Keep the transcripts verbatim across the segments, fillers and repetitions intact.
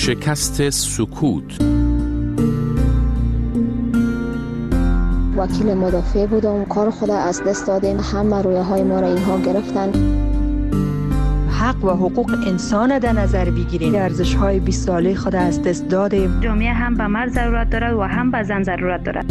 شکست سکوت. وکیل مدافع بودم، کار خود از دست دادیم، همه رویه های ما را اینها گرفتن. حق و حقوق انسان در نظر بگیریم، ارزش های بیست ساله خود از دست دادیم. جامعه هم به مرد ضرورت دارد و هم به زن ضرورت دارد.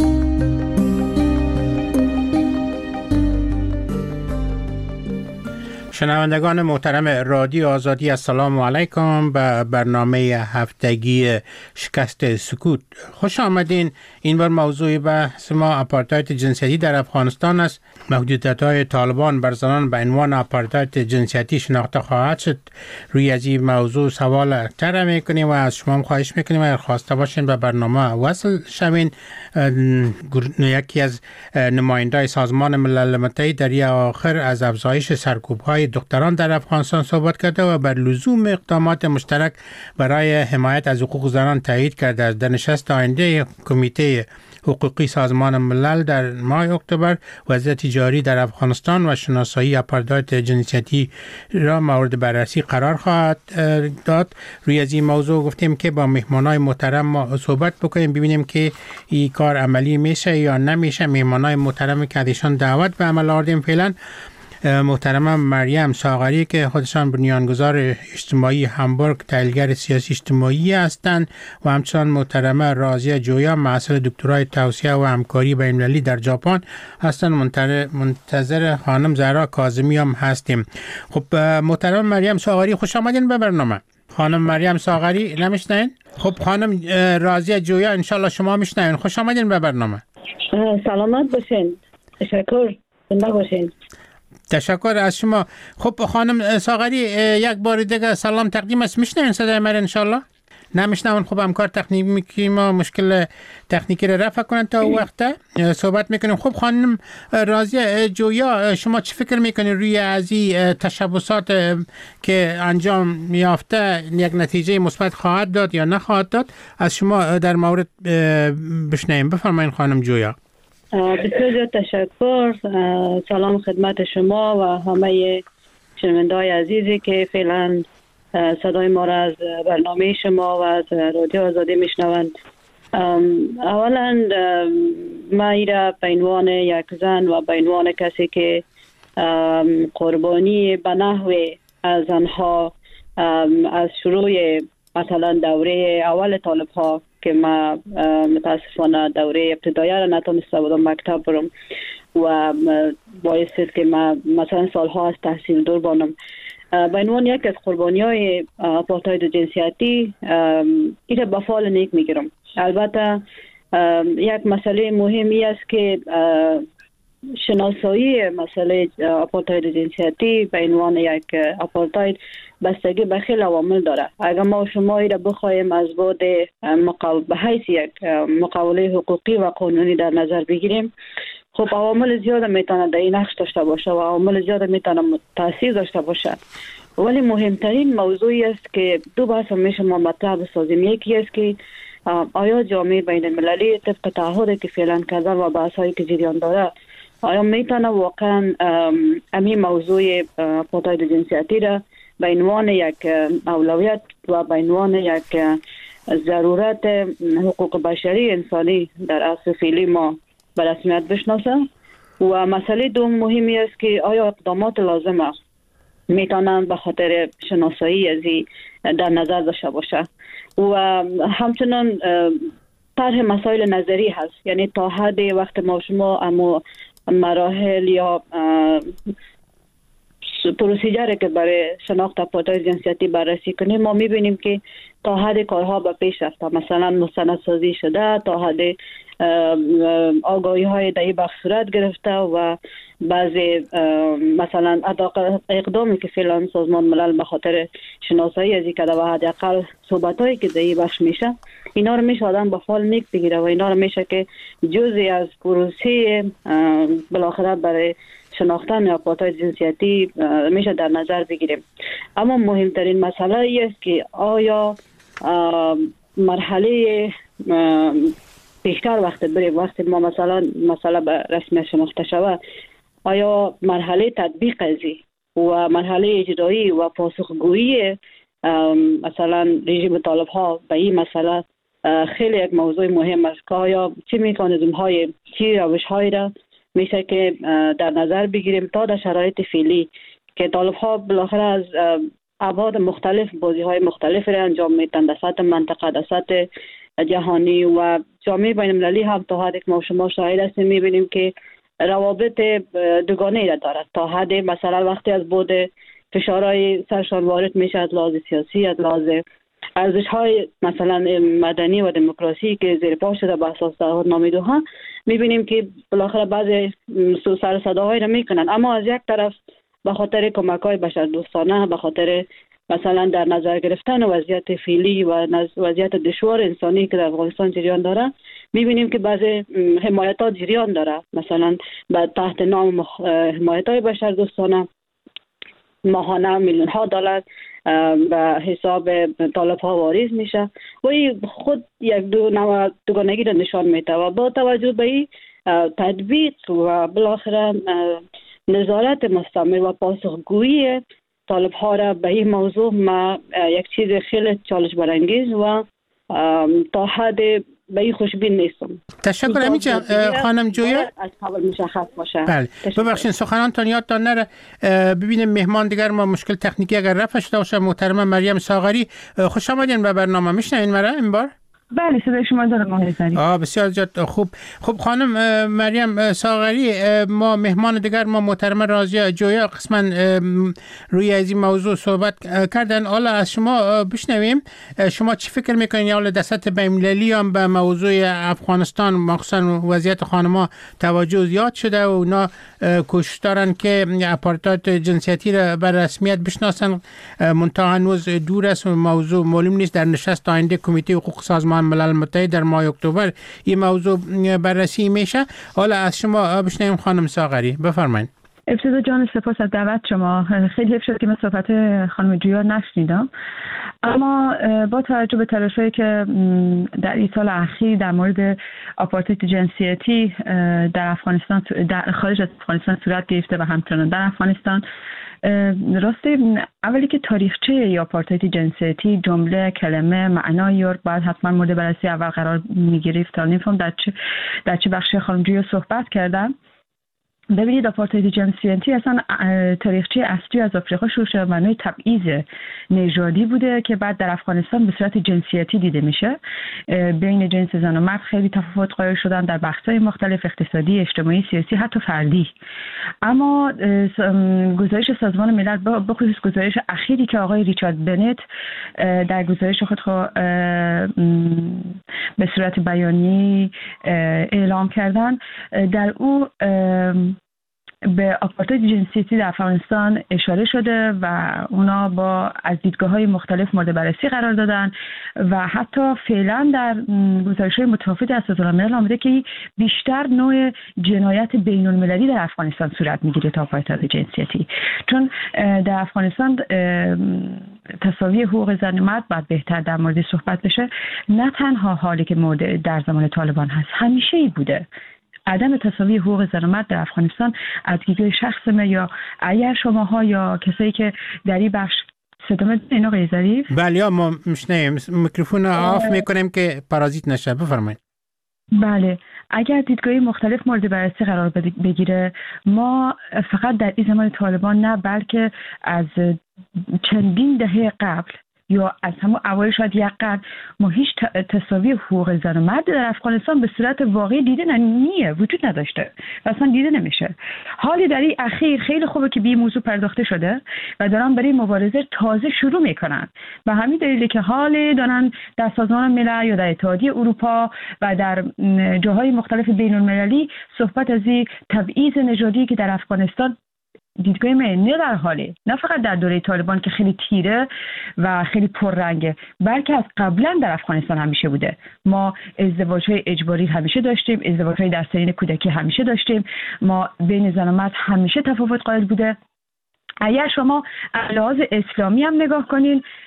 شنوندگان محترم رادیو آزادی، السلام علیکم به برنامه هفتگی شکست سکوت. خوش آمدین. این بار موضوع بحث ما آپارتاید جنسیتی در افغانستان است. محدودیت‌های طالبان بر زنان به عنوان آپارتاید جنسیتی شناخته خواهد شد. روی از این موضوع سوال طرح می‌کنیم و از شما خواهش می‌کنیم اگر خواسته باشین به برنامه وصل شوین. یکی از نمایندگان سازمان ملل متحد در یک آخر از افزایش سرکوب‌های دختران در افغانستان صحبت کرده و بر لزوم اقدامات مشترک برای حمایت از حقوق زنان تایید کرده است. در نشست آینده کمیته حقوقی سازمان ملل در ماه اکتبر وضعیت جاری در افغانستان و شناسایی آپارتاید جنسیتی را مورد بررسی قرار خواهد داد. روی از این موضوع گفتیم که با مهمانای محترم ما صحبت بکنیم، ببینیم که این کار عملی میشه یا نمیشه. مهمانای محترم که ازشان دعوت به عمل آوردیم فعلا محترم مریم ساغری که خودشان بنیانگذار اجتماعی همبورگ تحلیلگر سیاسی اجتماعی هستند و همچنان محترم رازیه جویا محصل دکترای توسعه و همکاری بین‌المللی در ژاپن هستند. منتظر خانم زهرا کاظمی هم هستیم. خب محترم مریم ساغری خوش آمدین به برنامه. خانم مریم ساغری نمیشنین؟ خب خانم رازیه جویا انشالله شما میشنین. خوش آمدین به برنامه. سلامت باشین. تشکر. زنده باشین. تشکر از شما. خب خانم ساغری یک بار دیگه سلام تقدیم است. میشنین صدای من انشالله؟ نمیشنون. خب همکار تکنیکی ما مشکل تکنیکی رو رفع کنن تا وقت صحبت میکنیم. خب خانم رازیه جویا شما چه فکر میکنین روی از این تشبسات که انجام یافته یک نتیجه مثبت خواهد داد یا نخواهد داد؟ از شما در مورد بشنویم. بفرمایید خانم جویا. بسیار تشکر. سلام خدمت شما و همه شنونده‌های عزیزی که فعلا صدای ما را از برنامه شما و از رادیو آزادی میشنوند. اولا ما ایرا به عنوان یک زن و به عنوان کسی که قربانی به نحو از آنها از شروع مثلا دوره اول طالب ها که ما متاسفانه دوره ابتدایی را نتونسته بودم مکتب برم و باعث شد که ما مثلا سالها از تحصیل دور بانم. به عنوان یک از قربانی های آپارتاید جنسیتی این را به فال نیک میگیرم. البته یک مسئله مهمی است که شناسایی مسئله آپارتاید جنسیتی به عنوان یک آپارتاید بستگی به خیلی عوامل داره. اگر ما شما را بخوایم از بعد به حیث یک مقاوله حقوقی و قانونی در نظر بگیریم، خب عوامل زیاد میتونه در این نقش داشته باشه و عوامل زیاد میتونه تاثیر داشته باشه، ولی مهمترین موضوعی است که دو بحث میشه ما مطرح بسازیم. یکی است که آیا جامعه بین المللی طبق تعهدی که فعلا کردن و بحث‌هایی که جریان داره آیا میتونه واقعا همین موضوع آپارتاید جنسیتی را به عنوان یک اولویت و به عنوان یک ضرورت حقوق بشری انسانی در عصر فعلی ما به رسمیت بشناسه؟ و مسئله دوم مهمی است که آیا اقدامات لازمه میتونن به خاطر شناسایی ازی در نظر داشته باشه؟ و همچنان طرح مسائل نظری هست، یعنی تا حد وقت ما شما اما مراحل یا پروسیجری که برای شناخت آپارتاید جنسیتی بررسی کنیم ما میبینیم که تا حد کارها به پیش رفته، مثلا مستندسازی شده، تا حد آگاهی های در این بخش صورت گرفته و بعضی مثلا اقدامی که فعلا سازمان ملل به خاطر شناسایی از این کده و حداقل صحبت هایی که در این بخش میشه اینا رو میشه آدم با فال نیک بگیره و اینا رو میشه که جزئی از پروسه بالاخره برای شناختن آپارتاید جنسیتی میشه در نظر بگیریم. اما مهمترین مسئله ای است که آیا مرحله پیشتر وقت بریم وقتی ما مثلا مسئله به رسمیت شناخته شود آیا مرحله تطبیق ازی و مرحله اجرایی و پاسخگویی مثلا رژیم طالب ها به این مسئله خیلی یک موضوع مهم است که آیا چه مکانیزم های چه روش های را میشه که در نظر بگیریم تا در شرایط فعلی که طالب ها بالاخره از ابعاد مختلف بازی های مختلف را انجام میدن در سطح منطقه، در سطح جهانی و جامعه بین المللی هم تا حدی که ما شما شاهد هستیم میبینیم که روابط دوگانه را دارد. تا حدی مثلا وقتی از بود فشارهای سرشان وارد میشه از لحاظ سیاسی، از لحاظ ارزش های مثلا مدنی و دموکراسی که زیر پا شده به اساس تعهد نامه ها، میبینیم که بالاخره بعضی سر صداهایی را میکنن، اما از یک طرف به خاطر کمک های بشردوستانه، به خاطر مثلا در نظر گرفتن وضعیت فعلی و وضعیت دشوار انسانی که در افغانستان جریان داره، میبینیم که بعضی حمایتات جریان داره. مثلا به تحت نام حمایت های بشردوستانه ماهانه میلیون ها دلار به حساب طالب ها واریز میشه و این خود یک دو نوع دوگانگی را نشان میده و با توجه به این تطبیق و بالاخره نظارت مستمر و پاسخگویی طالب ها را به این موضوع ما یک چیز خیلی چالش برانگیز و تا حد به این خوشبین نیستم. تشکر امیجا. خانم جویا از قبل مشخص باشه. بله ببخشید سخنانتان یادتان نره. ببینیم مهمان دیگر ما مشکل تکنیکی اگر رفع شده باشه. محترم مریم ساغری خوش آمدین به برنامه. میشنوین مرا این بار؟ بله صدای شما دارم آقای زری. آه بسیار جد خوب. خب خانم مریم ساغری، ما مهمان دیگر ما محترم رازیه جویا قسما روی از این موضوع صحبت کردن. حالا از شما بشنویم شما چی فکر میکنین؟ حالا در سطح بین‌المللی هم به موضوع افغانستان مخصوصا وضعیت خانم‌ها توجه زیاد شده و اونا کوشش دارن که آپارتاید جنسیتی را بر رسمیت بشناسن، منتها هنوز دور است و موضوع معلوم نیست. در نشست آینده کمیته حقوق سازمان ملل متحد در ماه اکتبر این موضوع بررسی میشه. حالا از شما بشنویم خانم ساغری، بفرمایید. ابتدا جان سپاس از دعوت شما. خیلی حیف شد که من صحبت خانم جویا نشنیدم، اما با توجه به تلاشایی که در این سال اخیر در مورد آپارتاید جنسیتی در افغانستان در خارج از افغانستان صورت گرفته و همچنان در افغانستان، راستی اولی که تاریخچه یا آپارتاید جنسیتی جمله کلمه معنای رو باید حتما مورد بررسی اول قرار میگرفت تا نمیفهم در چه در چه بخشی خانم جویا صحبت کردم. ببینید آپارتاید جنسیتی اصلا تاریخچه اصلی از آفریقا شروع شده، معنای تبعیض نژادی بوده که بعد در افغانستان به صورت جنسیتی دیده میشه. بین جنس زن و مرد خیلی تفاوت قائل شدن در بخش‌های مختلف اقتصادی، اجتماعی، سیاسی، حتی فردی. اما گزارش سازمان ملل به خصوص گزارش اخیری که آقای ریچارد بنت در گزارش خود به صورت بیانیه‌ای اعلام کردن، در او به آپارتاید جنسیتی در افغانستان اشاره شده و اونا با از دیدگاه‌های مختلف مورد بررسی قرار دادن و حتی فعلا در گزارش‌های متفاوت از سازمان ملل آمده که بیشتر نوع جنایت بین‌المللی در افغانستان صورت می‌گیره تا آپارتاید جنسیتی، چون در افغانستان تساوی حقوق زن و مرد باید بهتر در مورد صحبت بشه. نه تنها حالی که مورد در زمان طالبان هست، همیشه‌ای بوده. عدم تساوی حقوق زن و مرد در افغانستان از دیدگاه شخصمه یا اگر شماها یا کسایی که در این بخش صدامه این آقای ظریف؟ بله ما میشنیم، میکروفون آف میکنیم که پارازیت نشه. بفرمایید. بله اگر دیدگاهی مختلف مورد بررسی قرار بگیره، ما فقط در این زمان طالبان نه بلکه از چندین دهه قبل یا از همون اوایل شاید یک قرن ما هیچ تساوی حقوق زن و مرد در افغانستان به صورت واقعی دیده نمیه، وجود نداشته و اصلا دیده نمیشه. حالی در این اخیر خیلی خوبه که به این موضوع پرداخته شده و دارن برای مبارزه تازه شروع میکنن. به همین دلیله که حال دارن در سازمان ملل یا در اتحادیه اروپا و در جاهای مختلف بین المللی صحبت از این تبعیض نژادی که در افغانستان دیدگاه من نه در حاله، نه فقط در دوره طالبان که خیلی تیره و خیلی پررنگه، بلکه از قبلا در افغانستان همیشه بوده. ما ازدواج‌های اجباری همیشه داشتیم، ازدواج‌های در سنین کودکی همیشه داشتیم، ما بین زن و مرد همیشه تفاوت قائل بوده. اگر شما از لحاظ اسلامی هم نگاه کنین،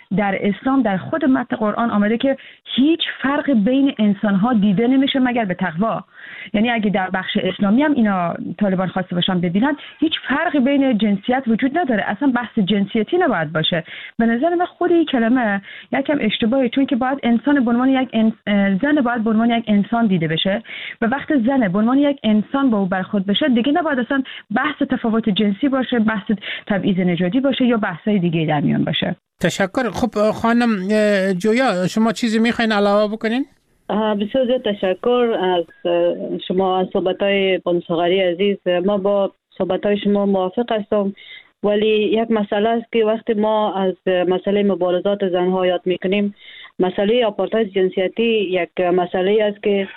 در اسلام در خود متن قرآن آمده که هیچ فرق بین انسان‌ها دیده نمیشه مگر به تقوا. یعنی اگه در بخش اسلامی هم اینا طالبان خواسته باشن ببینن هیچ فرقی بین جنسیت وجود نداره، اصلا بحث جنسیتی نباید باشه. به نظر من خود این کلمه یکم اشتباهه، چون که باید انسان به عنوان یک انس... زن باید به عنوان یک انسان دیده بشه و وقت زن به عنوان یک انسان با او برخورد بشه دیگه نباید اصلا بحث تفاوت جنسی باشه، بحث تبعیض نژادی باشه یا بحث‌های دیگه در میان باشه. تشکر. خب خانم جویا شما چیزی میخواین علاوه بکنین؟ بسیار زیاد تشکر از شما، از صحبت‌های بانو ساغری عزیز. ما با صحبت‌های شما موافق هستم، ولی یک مسئله است که وقتی ما از مسئله مبارزات زنها یاد میکنیم، مسئله آپارتاید جنسیتی یک مسئله است که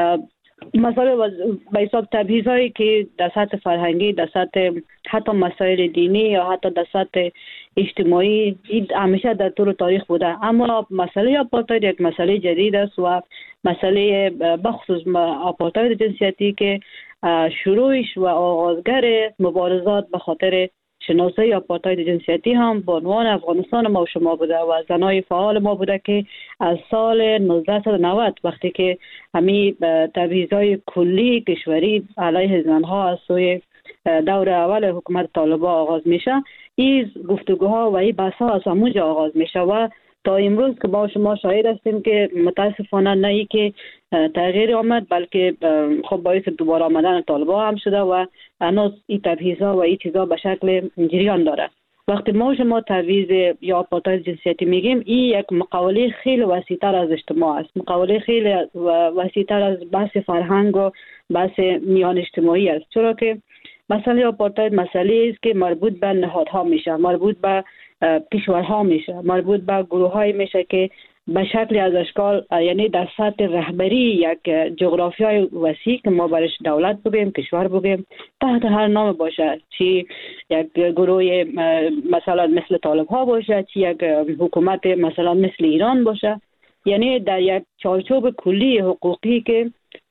مسئله به حساب تبعیضایی که در سطح فرهنگی، در سطح حتی مسائل دینی یا حتی در سطح اجتماعی همیشه در طول تاریخ بوده، اما مسئله آپارتاید یک مسئله جدید است و مسئله بخصوص آپارتاید جنسیتی که شروعش و آغازگر مبارزات به خاطر شناسایی آپارتاید جنسیتی هم به عنوان افغانستان ما و شما بوده و زنای فعال ما بوده که از سال نوزده و نود وقتی که همین تبعیض‌های کلی کشوری علیه زنها از سوی دور اول حکومت طالبان آغاز میشه، این گفتگوها و این بحث‌ها از همونجا آغاز میشه و تا امروز که ما شما شاهد هستیم که متاسفانه نه ای که تغییر آمد بلکه خب باعث دوباره آمدن طالبان هم شده و هنوز این تبعیض‌ها و این چیزا به شکل جریان داره. وقتی ما شما تبعیض یا آپارتاید جنسیتی میگیم، این یک مقوله خیلی وسیع‌تر از اجتماع است، مقوله خیلی وسیع‌تر از بحث فرهنگ و بحث میان اجتماعی است، چرا که مسئله آپارتاید مسئله است که مربوط به نهادها میشه، مربوط به کشورها میشه، مربوط به گروه‌های میشه که به شکل از اشکال یعنی در سطح رهبری یک جغرافیای وسیع که ما برش دولت بگیم، کشور بگیم، تحت هر نام باشه، چی یک گروه مثلا مثل طالب ها باشه، چی یک حکومت مثلا مثل ایران باشه، یعنی در یک چارچوب کلی حقوقی که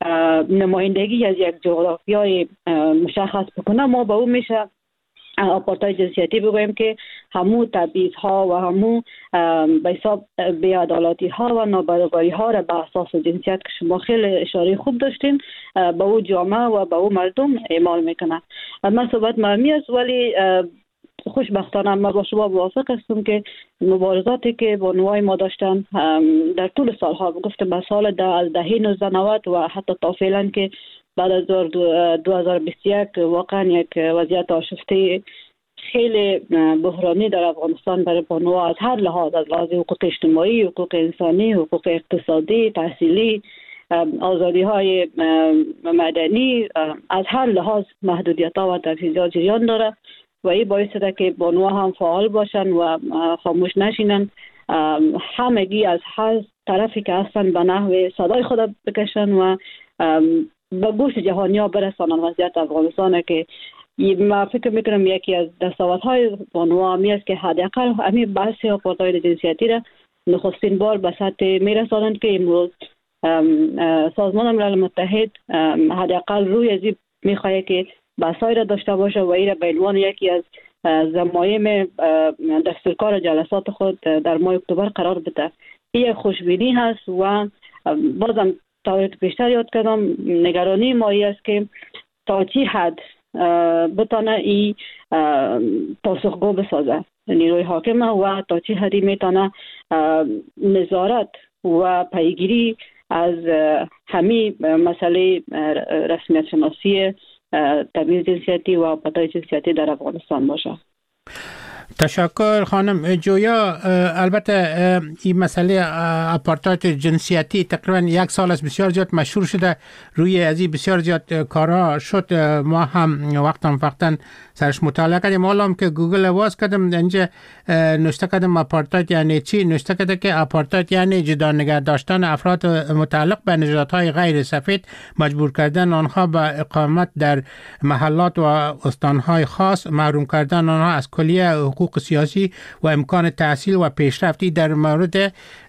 نمایندگی از یک جغرافیای مشخص بکنه، ما با اون میشه آپارتاید جنسیتی بگویم که همو تبعیض ها و همو به حساب بی‌عدالتی ها و نابرابری ها را به اساس جنسیت که شما خیلی اشاره خوب داشتین به او جامعه و به او مردم اعمال میکنه. من صحبت مهمی است، ولی خوشبختانه ما با شما موافق هستم که مبارزاتی که بانوای ما داشتن در طول سالها، گفتم به سال ده از دهه نوزده نود و حتی تا فعلا که بعد از دو هزار و بیست و یک واقعا یک وضعیت آشفته خیلی بحرانی در افغانستان برای بانوها از هر لحاظ، از لحاظ حقوق اجتماعی، حقوق انسانی، حقوق اقتصادی، تحصیلی، آزادی های مدنی، از هر لحاظ محدودیت ها و تبعیضات جریان داره و این باعث شده که بانوها هم فعال باشن و خاموش نشینن، همگی از هر طرفی که هستن به نحو صدای خود بکشن و به گوش جهانی ها برسانن وضعیت افغانستان که ما فکر میکنم یکی از دستاوردهای بانوها همی است که حداقل همین بحث آپارتاید جنسیتی را نخستین بار به سطح میرسانند که امروز سازمان ملل متحد حداقل روی از این میخواهد که بحثایی را داشته باشه و این را به عنوان یکی از ضمایم دستورکار جلسات خود در ماه اکتبر قرار بده. این خوشبینی هست و بازم تا بیشتر یاد کردم نگرانی مایی است که تا چی حد بتانه این پاسخگو بسازه نیروی حاکمه و تا چی حدی میتونه نظارت و پیگیری از همین مسئله رسمیت شناسی تبعیض جنسیتی و آپارتاید جنسیتی در افغانستان باشه. تشکر خانم جویا. البته این مسئله آپارتاید جنسیتی تقریبا یک سال است بسیار زیاد مشهور شده، روی از این بسیار زیاد کارا شد. ما هم وقتا وقتا سرش مطالعه کردیم، حالا هم که گوگل واس کردم اینجا نوشته کردم آپارتاید یعنی چی، نوشته کرده که آپارتاید یعنی جدا نگه داشتن افراد متعلق به نژادهای غیر سفید، مجبور کردن آنها به اقامت در محلات و استانهای خاص، محروم کردن آنها از کلیه حقوق سیاسی و امکان تحصیل و پیشرفتی در مورد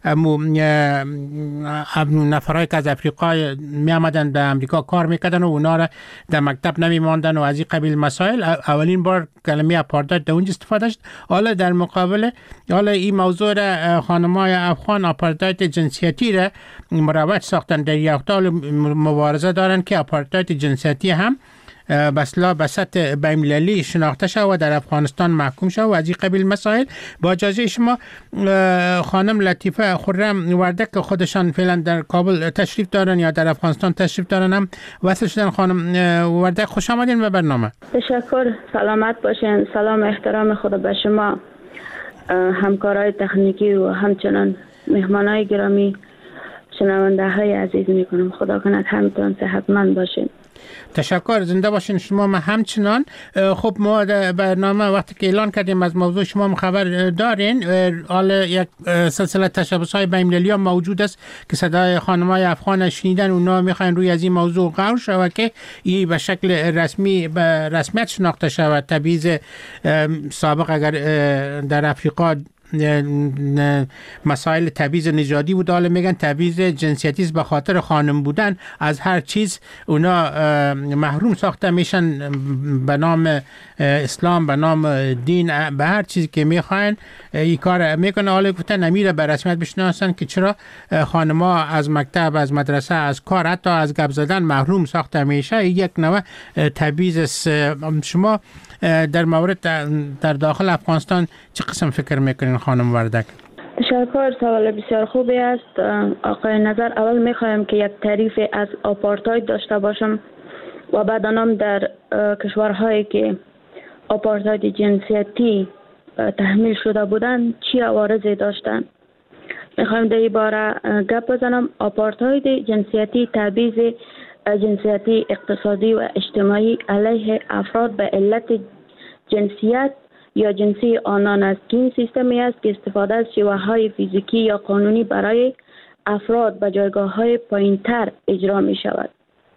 نفرایی که از افریقا می آمدن به امریکا کار میکردن و اونا را در مکتب نمی ماندن و از این قبیل مسائل. اولین بار کلمه آپارتاید در اونجا استفاده شد. حالا در مقابل حالا این موضوع را خانم‌های افغان آپارتاید جنسیتی را مروج ساختن، در یخدال مبارزه دارن که آپارتاید جنسیتی هم بسلا به سطح بین‌المللی شناخته شد و در افغانستان محکوم شد و از این قبیل مسائل. با اجازه شما خانم لطیفه خرم وردک که خودشان فعلا در کابل تشریف دارن یا در افغانستان تشریف دارن هم وصل شدن. خانم وردک خوش آمدین به برنامه. تشکر، سلامت باشین. سلام احترام خود به شما همکارای تکنیکی و همچنان مهمانای گرامی شنونده های عزیز میکنم. خدا کند همتون صحتمند باشین. تشکر، زنده باشین شما. ما همچنان خب ما در برنامه وقتی که اعلان کردیم از موضوع شما خبر دارین، حالا یک سلسله تشبس های بین‌المللی هم موجود است که صدای خانم‌های افغان شنیدن، اونا میخواین روی از این موضوع غور شود که این به شکل رسمی به رسمیت شناخته شود. تبعیض سابق اگر در افریقا مسائل تبعیض نژادی بود، حالا میگن تبعیض جنسیتی است، به خاطر خانم بودن از هر چیز اونا محروم ساخته میشن به نام اسلام، به نام دین، به هر چیزی که میخواین این کار میکنه. حالا گفتن امیر به رسمیت بشناسن که چرا خانم‌ها از مکتب، از مدرسه، از کار، حتی از گپ زدن محروم ساخته میشه. یک نوع تبعیض است. شما در مورد در داخل افغانستان چه قسم فکر میکنین خانم وردک؟ تشکر، سوال بسیار خوبی است آقای نظر. اول میخوایم که یک تعریف از آپارتاید داشته باشم و بعد آنم در کشورهایی که آپارتاید جنسیتی تحمیل شده بودن چی عوارضی داشتن. میخوایم در این باره گپ بزنم. آپارتاید جنسیتی تبعیض جنسیتی اقتصادی و اجتماعی علیه افراد به علت جنسیت یا جنسی آنان است که این سیستمی است که استفاده از شیوه‌های فیزیکی یا قانونی برای افراد به جایگاه‌های پایین‌تر اجرا می شود.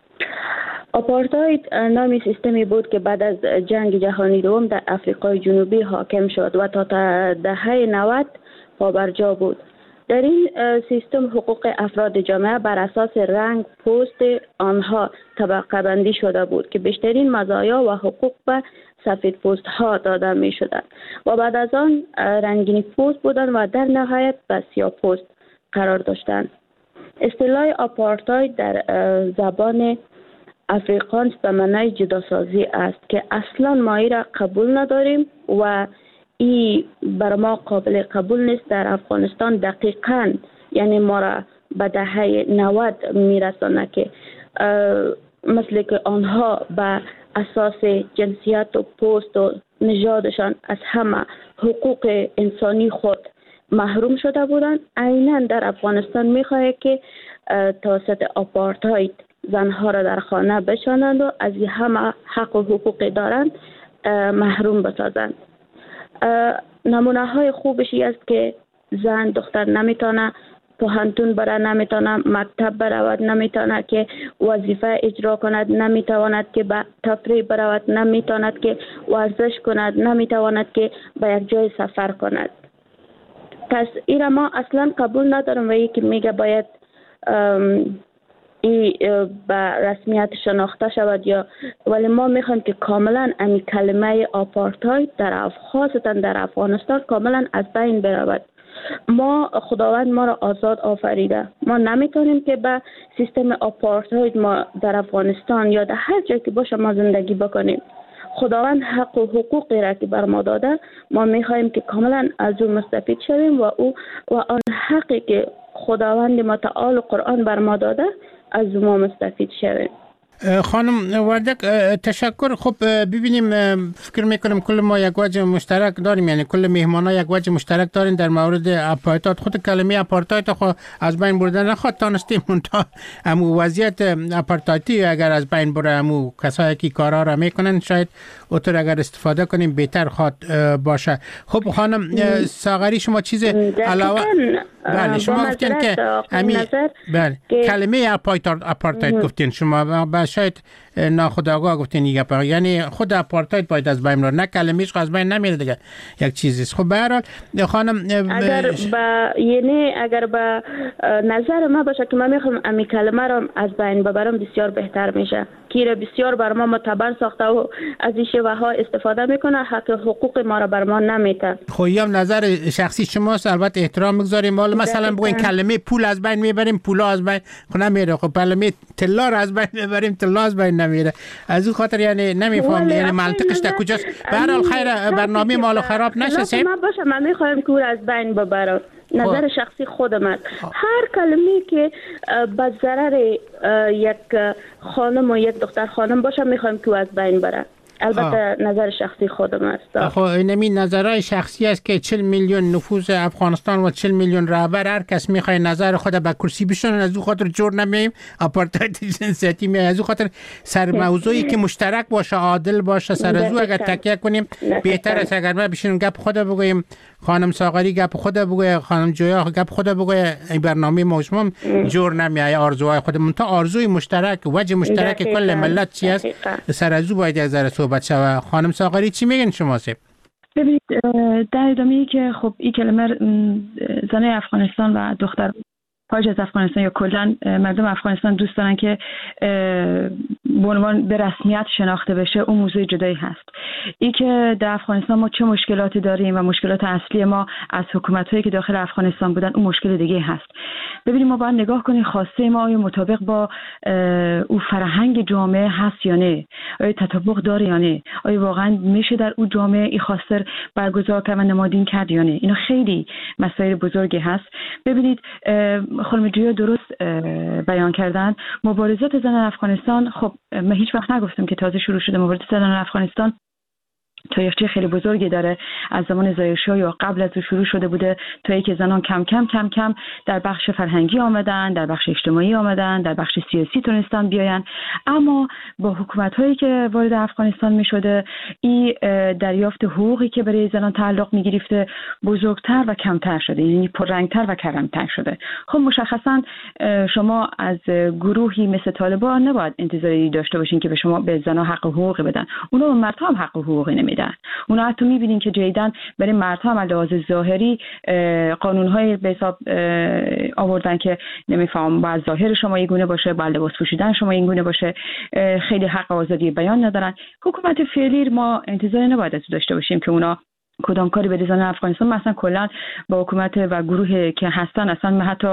آپارتاید نامی سیستمی بود که بعد از جنگ جهانی دوم در آفریقای جنوبی حاکم شد و تا دهه نود پابرجا بود. در این سیستم حقوق افراد جامعه بر اساس رنگ پوست آنها طبقه بندی شده بود که بیشترین مزایا و حقوق به سفید پوست ها داده می شدند و بعد از آن رنگین پوست بودند و در نهایت به سیاه پوست قرار داشتند. اصطلاح آپارتاید در زبان افریقانس به معنای جداسازی است که اصلا ما ای را قبول نداریم و ای بر ما قابل قبول نیست. در افغانستان دقیقاً یعنی ما را به دهه نود میرسانه که مثل که آنها به اساس جنسیت و پوست و نژادشان از همه حقوق انسانی خود محروم شده بودند. عیناً در افغانستان میخواهد که توسط آپارتاید زنها را در خانه بشانند و از همه حق و حقوقی دارند محروم بسازند. نمونه های خوبشی است که زن دختر نمیتونه پوهنتون بره، نمیتونه مکتب برود، نمیتونه که وظیفه اجرا کند، نمیتواند که به تفریح برود، نمیتواند که ورزش کند، نمیتواند که به یک جای سفر کند. پس این را ما اصلا قبول ندارم و یکی میگه باید ای به رسمیت شناخته شود یا، ولی ما میخوایم که کاملا امی کلمه آپارتاید در خاصتا در افغانستان کاملا از بین برود. ما خداوند ما را آزاد آفریده، ما نمیتونیم که به سیستم آپارتاید ما در افغانستان یا در هر جایی که باشه ما زندگی بکنیم. خداوند حق و حقوقی را که بر ما داده ما میخوایم که کاملا از او مستفید شویم و او و آن حقی که خداوند متعال قرآن بر ما داده از ما مستفید شویم. خانم وردک تشکر. خب ببینیم، فکر میکنم کل ما یک وجه مشترک داریم، یعنی کل مهمانا یک وجه مشترک دارین در مورد آپارتاید. خود کلمه آپارتاید خو از بین بردن نخواد تانستیم منتها امو وضعیت آپارتایدی اگر از بین بره امو کسایی که کارا را میکنن شاید اوتر اگر استفاده کنیم بهتر خواد باشه. خب خانم ساغری شما چیز علاوه بله شما گفتین که امی بله کلمه آپارتاید گفتین شما شاید ناخودآگاه گفتین این گپ، یعنی خود آپارتاید باید از بین بره، نه کلمه‌اش از بین نمیره دیگه، یک چیزیست. خب به هر حال خانم اگر با یعنی اگر با نظر ما باشه که من میخوام امی کلمه رو از بین ببرم بسیار بهتر میشه، که بسیار بر ما معتبر ساخته و از این شیوه ها استفاده میکنه، حق حقوق ما رو بر ما نمیده. خب یا نظر شخصی شماست، البته احترام میگذاریم. مال مثلا بگوین کلمه پول از بین میبریم، پول از بین نمیره. خب کلمه طلا رو از بین میبریم، طلا از بین نمیره. از اون خاطر یعنی نمیفهم یعنی منطقش در کجاست. به هر حال خیر برنامه مالو خراب نشه. ما باشه من میخوایم که از بین ببرم. نظر شخصی خودم است. هر کلمه‌ای که به ضرر یک خانم و یک دختر خانم باشه میخوایم که از بین بره. البته آه. نظر شخصی خودم است. خب این نظرهای شخصی است که چهل میلیون نفوذ افغانستان و چهل میلیون رهبر هر کس میخواد نظر خود به کرسی بشونه، از اون خاطر جور نمیم آپارتاید جنسیتی می، از اون خاطر سر موضوعی که مشترک باشه، عادل باشه، سر از اون اگر تکیه کنیم بهتر است. اگر ما بشینیم گپ خود بگویم، خانم ساغری گپ خود بگوید، خانم جویا گپ خود بگوید، این برنامه موسمم جور نمیای. آرزوهای خودمون تا آرزوی مشترک، وجه مشترک کل ملت چی است، سر از اون باید از ذره صحبت شود. خانم ساغری چی میگن شما سه؟ ببینید در ادامه‌ای که خب این کلمه زنای افغانستان و دختر خارج از افغانستان یا کلا مردم افغانستان دوست دارن که به عنوان به رسمیت شناخته بشه، اون موضوع جدایی هست. این که در افغانستان ما چه مشکلاتی داریم و مشکلات اصلی ما از حکومت‌هایی که داخل افغانستان بودن اون مشکل دیگه هست. ببینیم ما باید نگاه کنیم خواسته ما آیا مطابق با اون فرهنگ جامعه هست یا نه، آیا تطابق داره یا نه، آیا واقعا میشه در اون جامعه این خواسته برگزار کرد و نمادین کرد یا نه. اینا خیلی مسائل بزرگی هست. ببینید خانم جویا درست بیان کردن، مبارزات زنان افغانستان، خب من هیچ وقت نگفتم که تازه شروع شده. مبارزات زنان افغانستان تاریخچه خیلی بزرگی داره، از زمان ظاهرشاه یا قبل از او شروع شده بوده، تا اینکه زنان کم کم کم کم در بخش فرهنگی آمدن، در بخش اجتماعی آمدن، در بخش سیاسی تونستن بیاین. اما با حکومت‌هایی که وارد افغانستان می‌شده، این دریافت حقوقی که برای زنان تعلق می‌گرفته بزرگتر و کمتر شده، یعنی پررنگتر و کمتر شده. خب مشخصاً شما از گروهی مثل طالبان نباید انتظاری داشته باشین که به شما به زنان حق حقوقی بدن. اونا به مردها هم حق حقوقی نمیدن. اونا حتی می‌بینین که جدیداً برای مردها هم لحاظ ظاهری قانون‌های به حساب آوردن که نمی‌فهم با ظاهر شما یگونه باشه، با لباس پوشیدن شما یگونه باشه، خیلی حق آزادی بیان ندارن. حکومت فعلی ما انتظار نباید از داشته باشیم که اونا کدام کاری به زنان افغانستان، مثلا کلا با حکومت و گروهی که هستن اصلا من حتی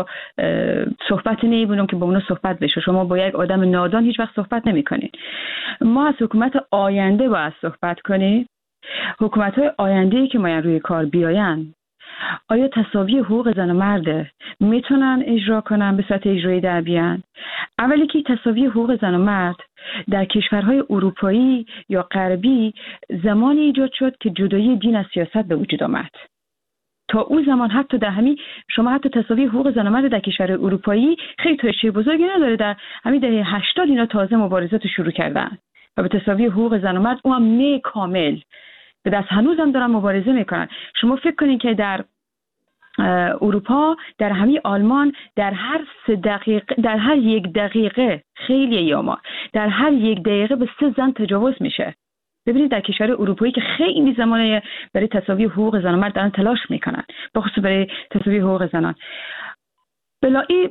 صحبت نمی‌بینم که با اونا صحبت بشه. شما با یک آدم نادان هیچ وقت صحبت نمی‌کنید. ما از حکومت آینده باید صحبت کنیم. حکومت‌های آینده‌ای که ما روی کار بیاین، آیا تساوی حقوق زن و مرد میتونن اجرا کنن، به صورت اجرایی در بیان؟ اولی که تساوی حقوق زن و مرد در کشورهای اروپایی یا غربی زمانی ایجاد شد که جدایی دین از سیاست به وجود آمد. تا اون زمان حتی در همین شما حتی تساوی حقوق زن و مرد در کشور اروپایی خیلی تاریخچه بزرگی نداره. در همین دهه هشتاد اینا تازه مبارزات شروع کردن و به تساوی حقوق زن و مرد اون هم نه کامل به دست هنوز هم دارن مبارزه میکنن. شما فکر کنید که در اروپا، در همین آلمان، در هر سه دقیقه در هر یک دقیقه خیلی یاما در هر یک دقیقه به سه زن تجاوز میشه. ببینید در کشور اروپایی که خیلی زمانه برای تساوی حقوق زن و مرد دارن تلاش میکنن، بخصوص برای تساوی حقوق زنان. بلایی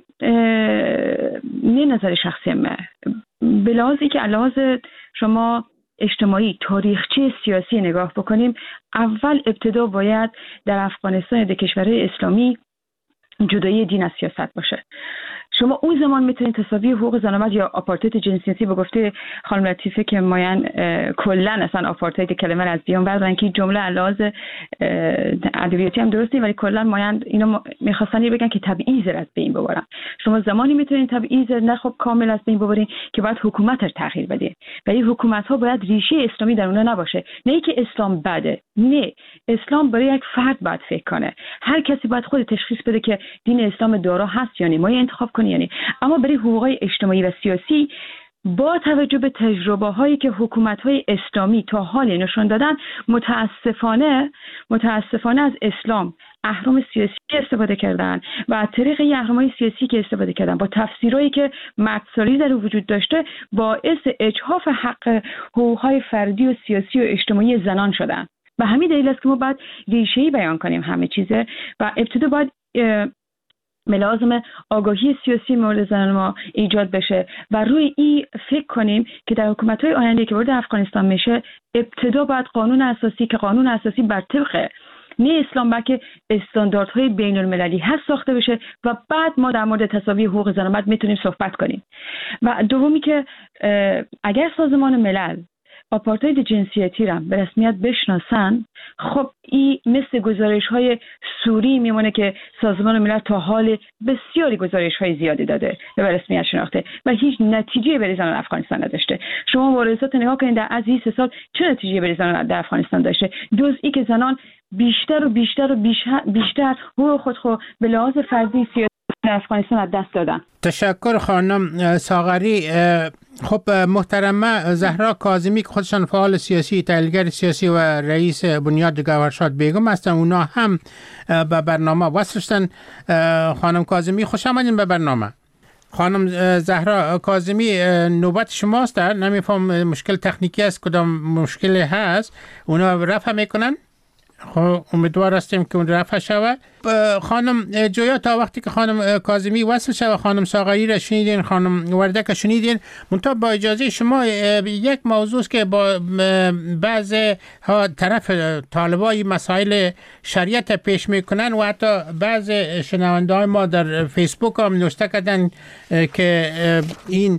نه نظر شخصی من، بلازی که علاوه شما اجتماعی تاریخچه سیاسی نگاه بکنیم، اول ابتدا باید در افغانستان در کشورهای اسلامی جدایی دین از سیاست باشه. شما اون زمان میتونید تساوی حقوق زن و مرد یا آپارتاید جنسیتی به گفته خانم لطیفه که ماین کلا اصلا آپارتاید کلمه از بیان بردن که جمله علاوه ادبیاتی هم درسته، ولی کلا ماین اینو میخواستن بگن که تبعیض از بین ببرن. شما زمانی میتونید تبعیض نه خب کامل از بین ببرین که باید حکومت رو تغییر بده و این حکومت ها باید ریشه اسلامی در اونها نباشه. نه که اسلام بده، نه، اسلام برای یک فرد باید فکر کنه. هر کسی باید خود تشخیص بده که دین اسلام دارا هست یا نه، ما انتخاب کنی یعنی. اما برای حقوقهای اجتماعی و سیاسی با توجه به تجربه هایی که حکومت های اسلامی تا حال نشون دادن، متاسفانه متاسفانه از اسلام اهرم سیاسی استفاده کردن و از طریق این اهرم‌های سیاسی که استفاده کردن با تفسیرهایی که مردسالاری در وجود داشته باعث اجحاف حق حقوق‌های فردی و سیاسی و اجتماعی زنان شدن. و همین دلیل است که ما باید ریشه‌ای بیان کنیم همه چیزه و ابتدا باید ملازم آگاهی سیاسی مورد زنان ما ایجاد بشه و روی این فکر کنیم که در حکومت‌های آینده که وارد افغانستان میشه ابتدا باید قانون اساسی که قانون اساسی بر طبق نه اسلام بلکه استانداردهای بین المللی هست ساخته بشه و بعد ما در مورد تساوی حقوق زنان بعد میتونیم صحبت کنیم. و دومی که اگر سازمان ملل آپارتاید جنسیتی را به رسمیت بشناسن، خب این مثل گزارش های سوری میمونه که سازمان ملل تا حال بسیاری گزارش های زیادی داده به رسمیت شناخته و هیچ نتیجه برای زنان افغانستان نداشته. شما مبارزات نگاه کنید در از این سه سال چه نتیجه برای زنان در افغانستان داشته؟ جز ای که زنان بیشتر و بیشتر و بیشتر, بیشتر حقوق خود خود به لحاظ فردی سیاسی در افغانستان از دست دادن. تشکر خانم ساغری. خب محترمه زهرا کاظمی که خودشان فعال سیاسی، تحلیلگر سیاسی و رئیس بنیاد گوهرشاد بیگم هستن، اونا هم به برنامه وصل شدن. خانم کاظمی خوش آمدین به برنامه. خانم زهرا کاظمی نوبت شماست. در نمیفهم مشکل تکنیکی است، کدام مشکلی هست اونا رفع میکنن. خب امیدوار هستیم که اون رفع شود. خانم جویا تا وقتی که خانم کاظمی وصل شود خانم ساغری را شنیدین، خانم وردک شنیدین. منتها با اجازه شما یک موضوع است که با بعض ها طرف طالبای مسائل شریعت پیش میکنن و حتی بعض شنونده های ما در فیسبوک هم نوشته کردن که این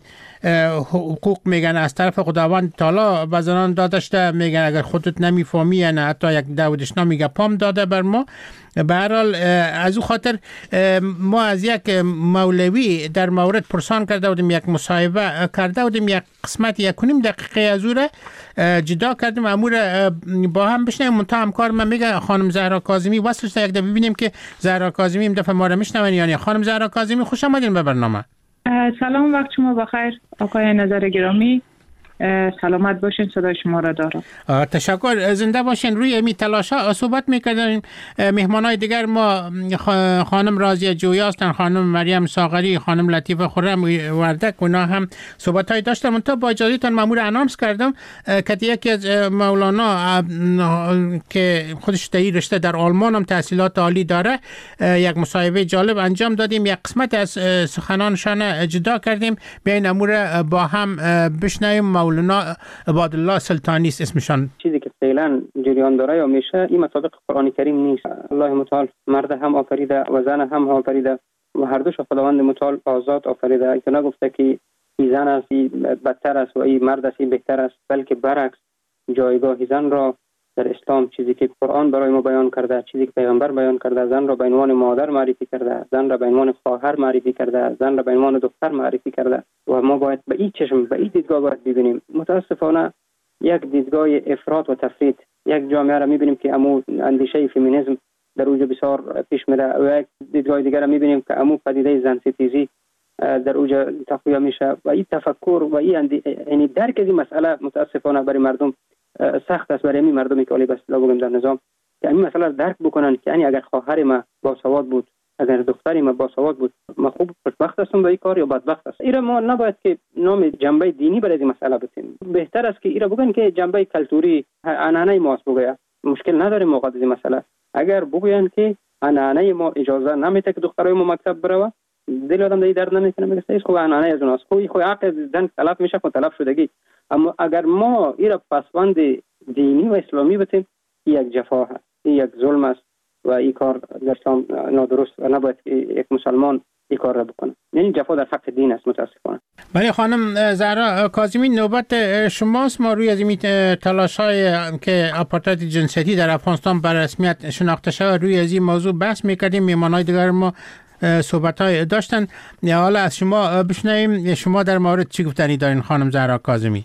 حقوق میگن از طرف خداوند تعالی به زنان داده شده، میگن اگر خودت نمیفهمی یعنی حتی یک داودشنا میگه پام داده بر ما. به هر حال از او خاطر ما از یک مولوی در مورد پرسان کرده بودیم، یک مصاحبه کرده بودیم، یک قسمت یک و نیم دقیقه از او را جدا کردیم، امور با هم بشنیم. منتها همکار من میگه خانم زهرا کاظمی وصل شده، یک دفعه ببینیم که زهرا کاظمی این دفعه ما را میشنون یعنی. خانم زهرا کاظمی خوش آمدین به برنامه. سلام، وقت شما بخیر آقای نظر گرامی. سلامت باشین، صدای شما را دارم. تشکر، زنده باشین. روی می تلاشا صحبت میکردیم. مهمانای دیگر ما خانم راضیه جویا هستن، خانم مریم ساغری، خانم لطیفه خرم وردک، اونا هم صحبت های داشتن. من تا با اجازهتون مامور انانس کردم که یکی از مولانا که خودش در این رشته در آلمان هم تحصیلات عالی داره یک مصاحبه جالب انجام دادیم، یک قسمت از سخنانشان جدا کردیم، بیاین امور با هم بشنویم. مولانا عبادالله سلطانی است اسمشان. چیزی که فعلا جریان داره یا میشه این مطابق قرآن کریم نیست. الله متعال مرد هم آفریده و زن هم آفریده و هر دوش خداوند متعال آزاد آفریده، که نگفته که این زن است این بدتر است و این مرد است این بهتر است، بلکه برعکس جایگاه زن را در اسلام، چیزی که قرآن برای ما بیان کرده، چیزی که پیغمبر بیان کرده، زن را به عنوان مادر معرفی کرده، زن را به عنوان خواهر معرفی کرده، زن را به عنوان دختر معرفی کرده و ما باید به این چشم به این دیدگاه باید ببینیم. متاسفانه یک دیدگاه افراط و تفرید، یک جامعه را میبینیم که امو اندیشه فمینیسم در اوج بسیار پیش میره و یک دیدگاه دیگر را میبینیم که امو پدیده زن ستیزی در اوج تقویه میشه و این تفکر و این یعنی درک از این مسئله متاسفانه برای مردم سخت است، برای این مردمی که علی بسلا بگم در نظام که این مسئله درک بکنن که یعنی اگر خواهر ما باسواد بود، اگر دختری ما باسواد بود، ما خوب خوشبخت هستم با این کار یا بدبخت است. ایرا ما نباید که نام جنبه دینی برای این مسئله بتیم. بهتر است که ایرا بگن که جنبه کلتوری عنعنه ما است بگه. مشکل نداره موقع این مسئله. اگر بگوین که عنعنه ما اجازه نمیده که دخترای ما مکتب بره، دل آدم دیگه درد نمیکنه، میگه این خو عنعنه از اوناست، خو خو حق زن طلب میشه، خو طلب شدگی. اما اگر ما ایرا پسوند دینی و اسلامی بتیم، یک جفا هست، یک ظلم است و این کار در اسلام نادرست و نباید یک مسلمان این کار را بکنه. یعنی جفا در حق دین است متاسفانه. بله خانم زهرا کاظمی نوبت شماست. ما روی از این تلاش‌های که آپارتاید جنسیتی در افغانستان به رسمیت شناخته شود روی از این موضوع بحث می‌کردیم. میهمانای دیگر ما صحبت‌های داشتن. حالا از شما بشنویم شما در مورد چی گفتنی دارین خانم زهرا کاظمی.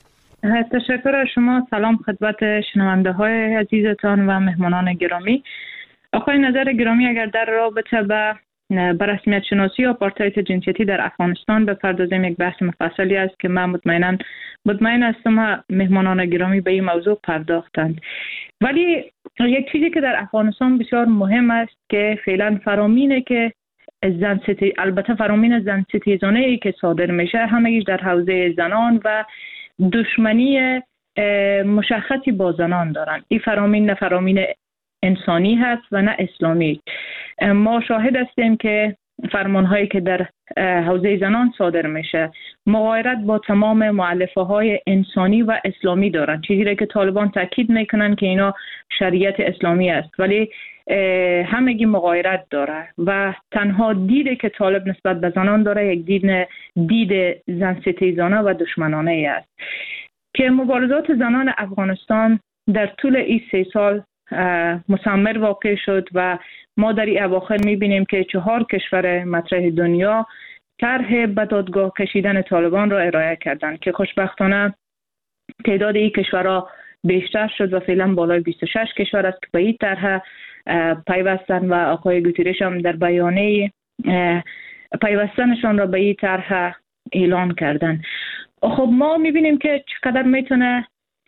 تشکر از شما. سلام خدمت شنونده های عزیزتان و مهمانان گرامی. آقای نظر گرامی، اگر در رابطه به به رسمیت شناسی آپارتاید جنسیتی در افغانستان بپردازیم. یک بحث مفصلی است که من مطمئنا مطمئن هستم مهمانان گرامی به این موضوع پرداختند. ولی یک چیزی که در افغانستان بسیار مهم است که فعلا فرامینه که زن ستی البته فرامین زن ستیزانه ای که صادر میشه همگیش در حوزه زنان و دشمنی مشخصی با زنان دارن. این فرامین نه فرامین انسانی هست و نه اسلامی. ما شاهد هستیم که فرمانهایی که در حوزه زنان صادر میشه مغایرت با تمام مؤلفه های انسانی و اسلامی دارن، چیزی را که طالبان تاکید میکنن که اینا شریعت اسلامی است، ولی همگی مغایرت داره و تنها دیده که طالب نسبت به زنان داره یک دید دید زن ستیزانه و دشمنانه است که مبارزات زنان افغانستان در طول این سه سال مثمر واقع شد و ما در این اواخر میبینیم که چهار کشور مطرح دنیا طرح به دادگاه کشیدن طالبان را ارائه کردند که خوشبختانه تعداد این کشورها بیشتر شد و فعلا بالای بیست و شش کشور است که به این طرح پیوستن و آقای گوتریش هم در بیانیه پیوستنشان را به این طرح اعلان کردن. خب ما میبینیم که چقدر میتونه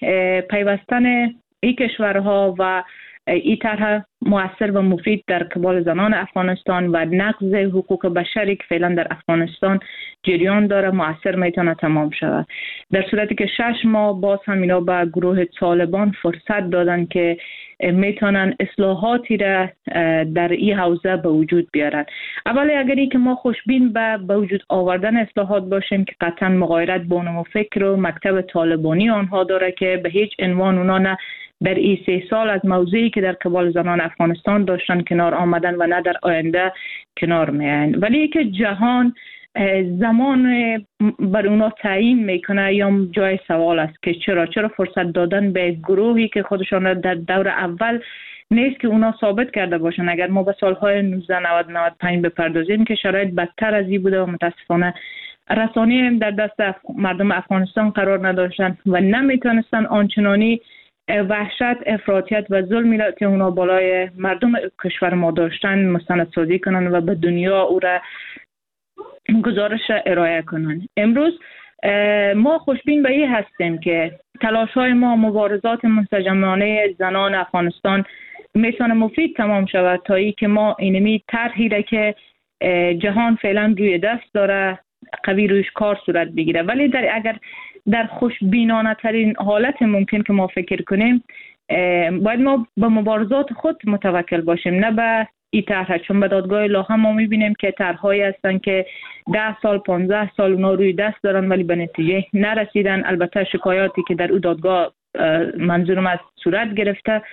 پیوستن این کشورها و این طرح مؤثر و مفید در قبال زنان افغانستان و نقض حقوق بشری که فعلا در افغانستان جریان داره مؤثر میتونه تمام شود. در صورتی که شش ماه باز هم اینا به گروه طالبان فرصت دادن که میتونن اصلاحاتی را در این حوزه به وجود بیارن. اولی اگری که ما خوشبین به به وجود آوردن اصلاحات باشیم که قطعا مغایرت با نمو فکر و مکتب طالبانی آنها داره که به هیچ عنوان اونا نه در این سه سال از موضوعی که در قبال زنان افغانستان داشتن کنار آمدن و نه در آینده کنار میاین. ولی که جهان زمان بر اونا تعیین میکنه یا جای سوال است که چرا چرا فرصت دادن به گروهی که خودشان در دور اول نیست که اونا ثابت کرده باشن. اگر ما به سالهای نوزده نود نود و پنج بپردازیم که شرایط بدتر از این بوده و متاسفانه رسانه در دست اف... مردم افغانستان قرار نداشتن و نمیتونستن آنچنانی وحشت، افراطیت و ظلمی را که اونا بالای مردم کشور ما داشتن مستندسازی کنن و به دنیا او را گزارش ارائه کنن. امروز ما خوشبین به این هستیم که تلاش های ما مبارزات منسجمانه زنان افغانستان میتونه مفید تمام شود تا ای که ما اینمی طرحی را که جهان فعلا روی دست داره قوی رویش کار صورت بگیره. ولی در اگر در خوشبینانه ترین حالت ممکن که ما فکر کنیم باید ما به مبارزات خود متوکل باشیم نه به این طرح، چون به دادگاه لاهم ما میبینیم که طرحهایی هستن که ده سال پانزده سال اونا روی دست دارن ولی به نتیجه نرسیدن. البته شکایاتی که در او دادگاه منظورم از صورت گرفته،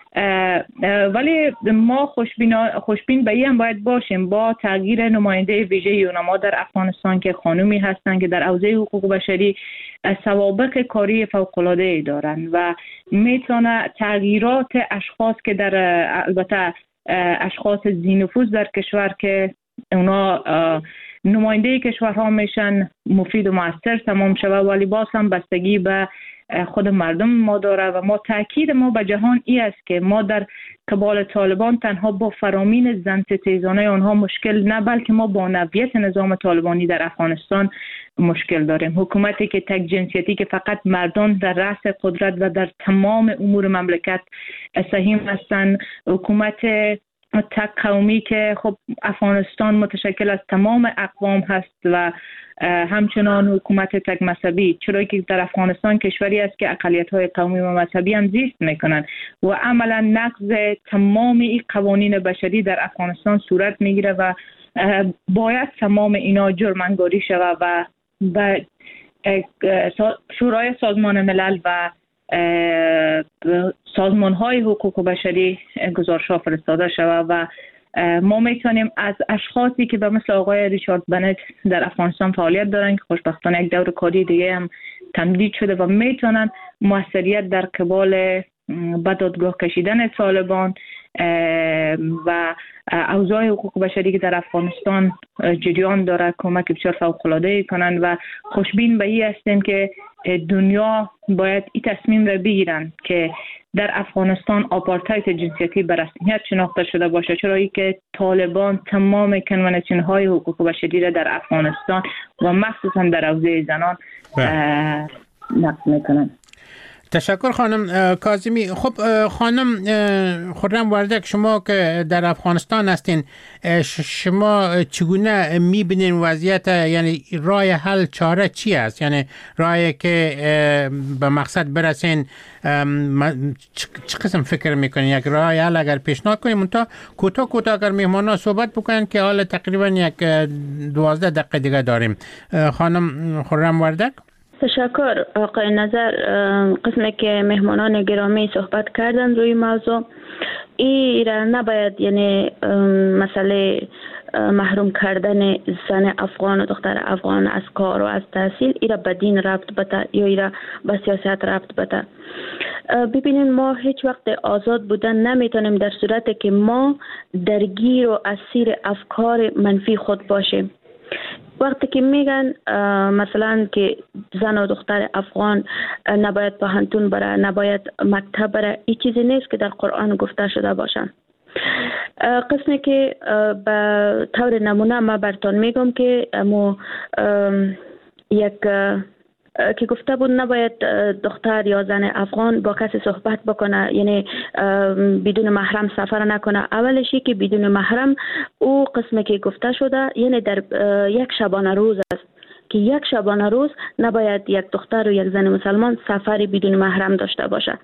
ولی ما خوشبین خوشبین به این هم باید باشیم با تغییر نماینده ویژه یونما در افغانستان که خانومی هستند که در حوزه حقوق بشری سوابق کاری فوق‌العاده دارن و میتونه تغییرات اشخاص که در البته اشخاص ذی نفوذ در کشور که اونا نماینده کشورها میشن مفید و مؤثر تمام شوه، ولی باز هم بستگی به خود مردم ما داره و ما تاکید ما به جهان ای است که ما در قبال طالبان تنها با فرامین زن ستیزانه آنها مشکل نه، بلکه ما با نوعیت نظام طالبانی در افغانستان مشکل داریم. حکومتی که تک جنسیتی که فقط مردان در رأس قدرت و در تمام امور مملکت سهیم هستند، حکومت تک قومی که خب افغانستان متشکل از تمام اقوام هست و همچنان حکومت تک مذهبی، چرا که در افغانستان کشوری است که اقلیت‌های قومی و مذهبی هم زیست میکنن و عملا نقض تمام این قوانین بشری در افغانستان صورت میگیره و باید تمام اینا جرم‌انگاری شود و به شورای سازمان ملل و سازمان های حقوق بشری گزارش ها فرستاده شود و ما میتونیم از اشخاصی که به مثل آقای ریچارد بنت در افغانستان فعالیت دارن که خوشبختانه یک دور کاری دیگه هم تمدید شده و میتونن موثریت در قبال به دادگاه کشیدن طالبان و اوضاع حقوق بشری که در افغانستان جریان داره کمک بسیار فوق‌العاده کنند و خوشبین به این هستیم که دنیا باید این تصمیم را بگیرن که در افغانستان آپارتاید جنسیتی به رسمیت شناخته شده باشه، چرا ای که طالبان تمام کنوانسیون های حقوق بشری را در افغانستان و مخصوصا در حوزه زنان نقض میکنن. تشکر خانم کاظمی. خب خانم خرم وردک، شما که در افغانستان هستین، شما چگونه میبینین وضعیت؟ یعنی راه حل، چاره چی است؟ یعنی راهی که به مقصد برسین چه قسم فکر میکنین؟ یک راه حل اگر پیشنهاد کنیم منتها کوتاه کوتاه اگر مهمانا صحبت بکنن که حالا تقریبا یک دوازده دقیقه دیگه داریم. خانم خرم وردک. تشکر آقای نظر. قسمی که مهمانان گرامی صحبت کردن روی موضوع، ای را نباید یعنی مسئله محروم کردن زن افغان و دختر افغان از کار و از تحصیل ای را به دین ربط بده یا ای را به سیاست ربط بده. ببینید ما هیچ وقت آزاد بودن نمیتونیم در صورتی که ما درگیر و اسیر افکار منفی خود باشیم. وقتی که میگن مثلا که زن و دختر افغان نباید پوهنتون بره، نباید مکتب بره، این چیزی نیست که در قرآن گفته شده باشن. قسمی که به طور نمونه ما براتون میگم که امو یک که گفته بود نباید دختر یا زن افغان با کسی صحبت بکنه، یعنی بدون محرم سفر نکنه. اولشی که بدون محرم او قسمی که گفته شده یعنی در یک شبانه روز است که یک شبانه روز نباید یک دختر و یک زن مسلمان سفری بدون محرم داشته باشه.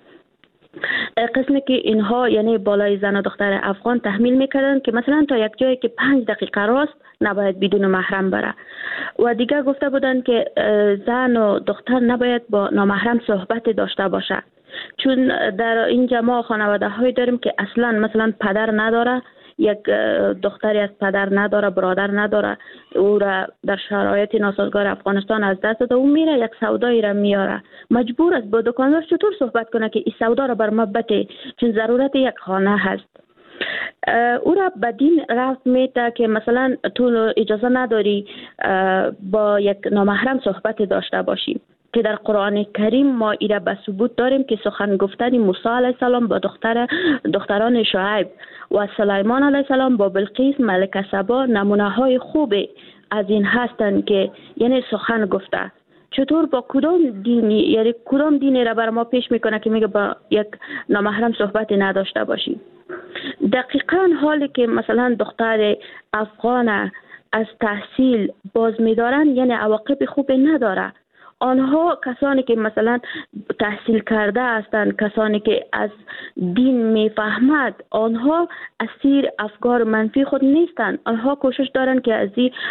قسمی که اینها یعنی بالای زن و دختر افغان تحمیل میکردن که مثلا تا یک جایی که پنج دقیقه راست نباید بدون محرم بره. و دیگه گفته بودن که زن و دختر نباید با نامحرم صحبت داشته باشه، چون در اینجا ما خانواده هایی داریم که اصلا مثلا پدر نداره، یک دختری از پدر نداره، برادر نداره، او را در شرایط ناسازگار افغانستان از دست داده، او میره یک سودایی را میاره، مجبور است با دکاندار چطور صحبت کنه که این سودا را بر ما بده، چون ضرورت یک خانه هست. او را به دین رفت میده که مثلا تو اجازه نداری با یک نامحرم صحبت داشته باشی، که در قرآن کریم ما ایره به ثبوت داریم که سخن گفتن موسی علیه السلام با دختر دختران شعیب و سلیمان علیه السلام با بلقیس ملکه سبا نمونه های خوبی از این هستند که یعنی سخن گفته. چطور با کدام دینی یعنی کدام دینی را بر ما پیش میکنه که میگه با یک نامحرم صحبت نداشته باشی؟ دقیقاً حالی که مثلا دختر افغان از تحصیل باز میدارن یعنی عواقب خوبی نداره. آنها کسانی که مثلا تحصیل کرده هستند، کسانی که از دین میفهمد، آنها اسیر افکار منفی خود نیستند. آنها کوشش دارند که از این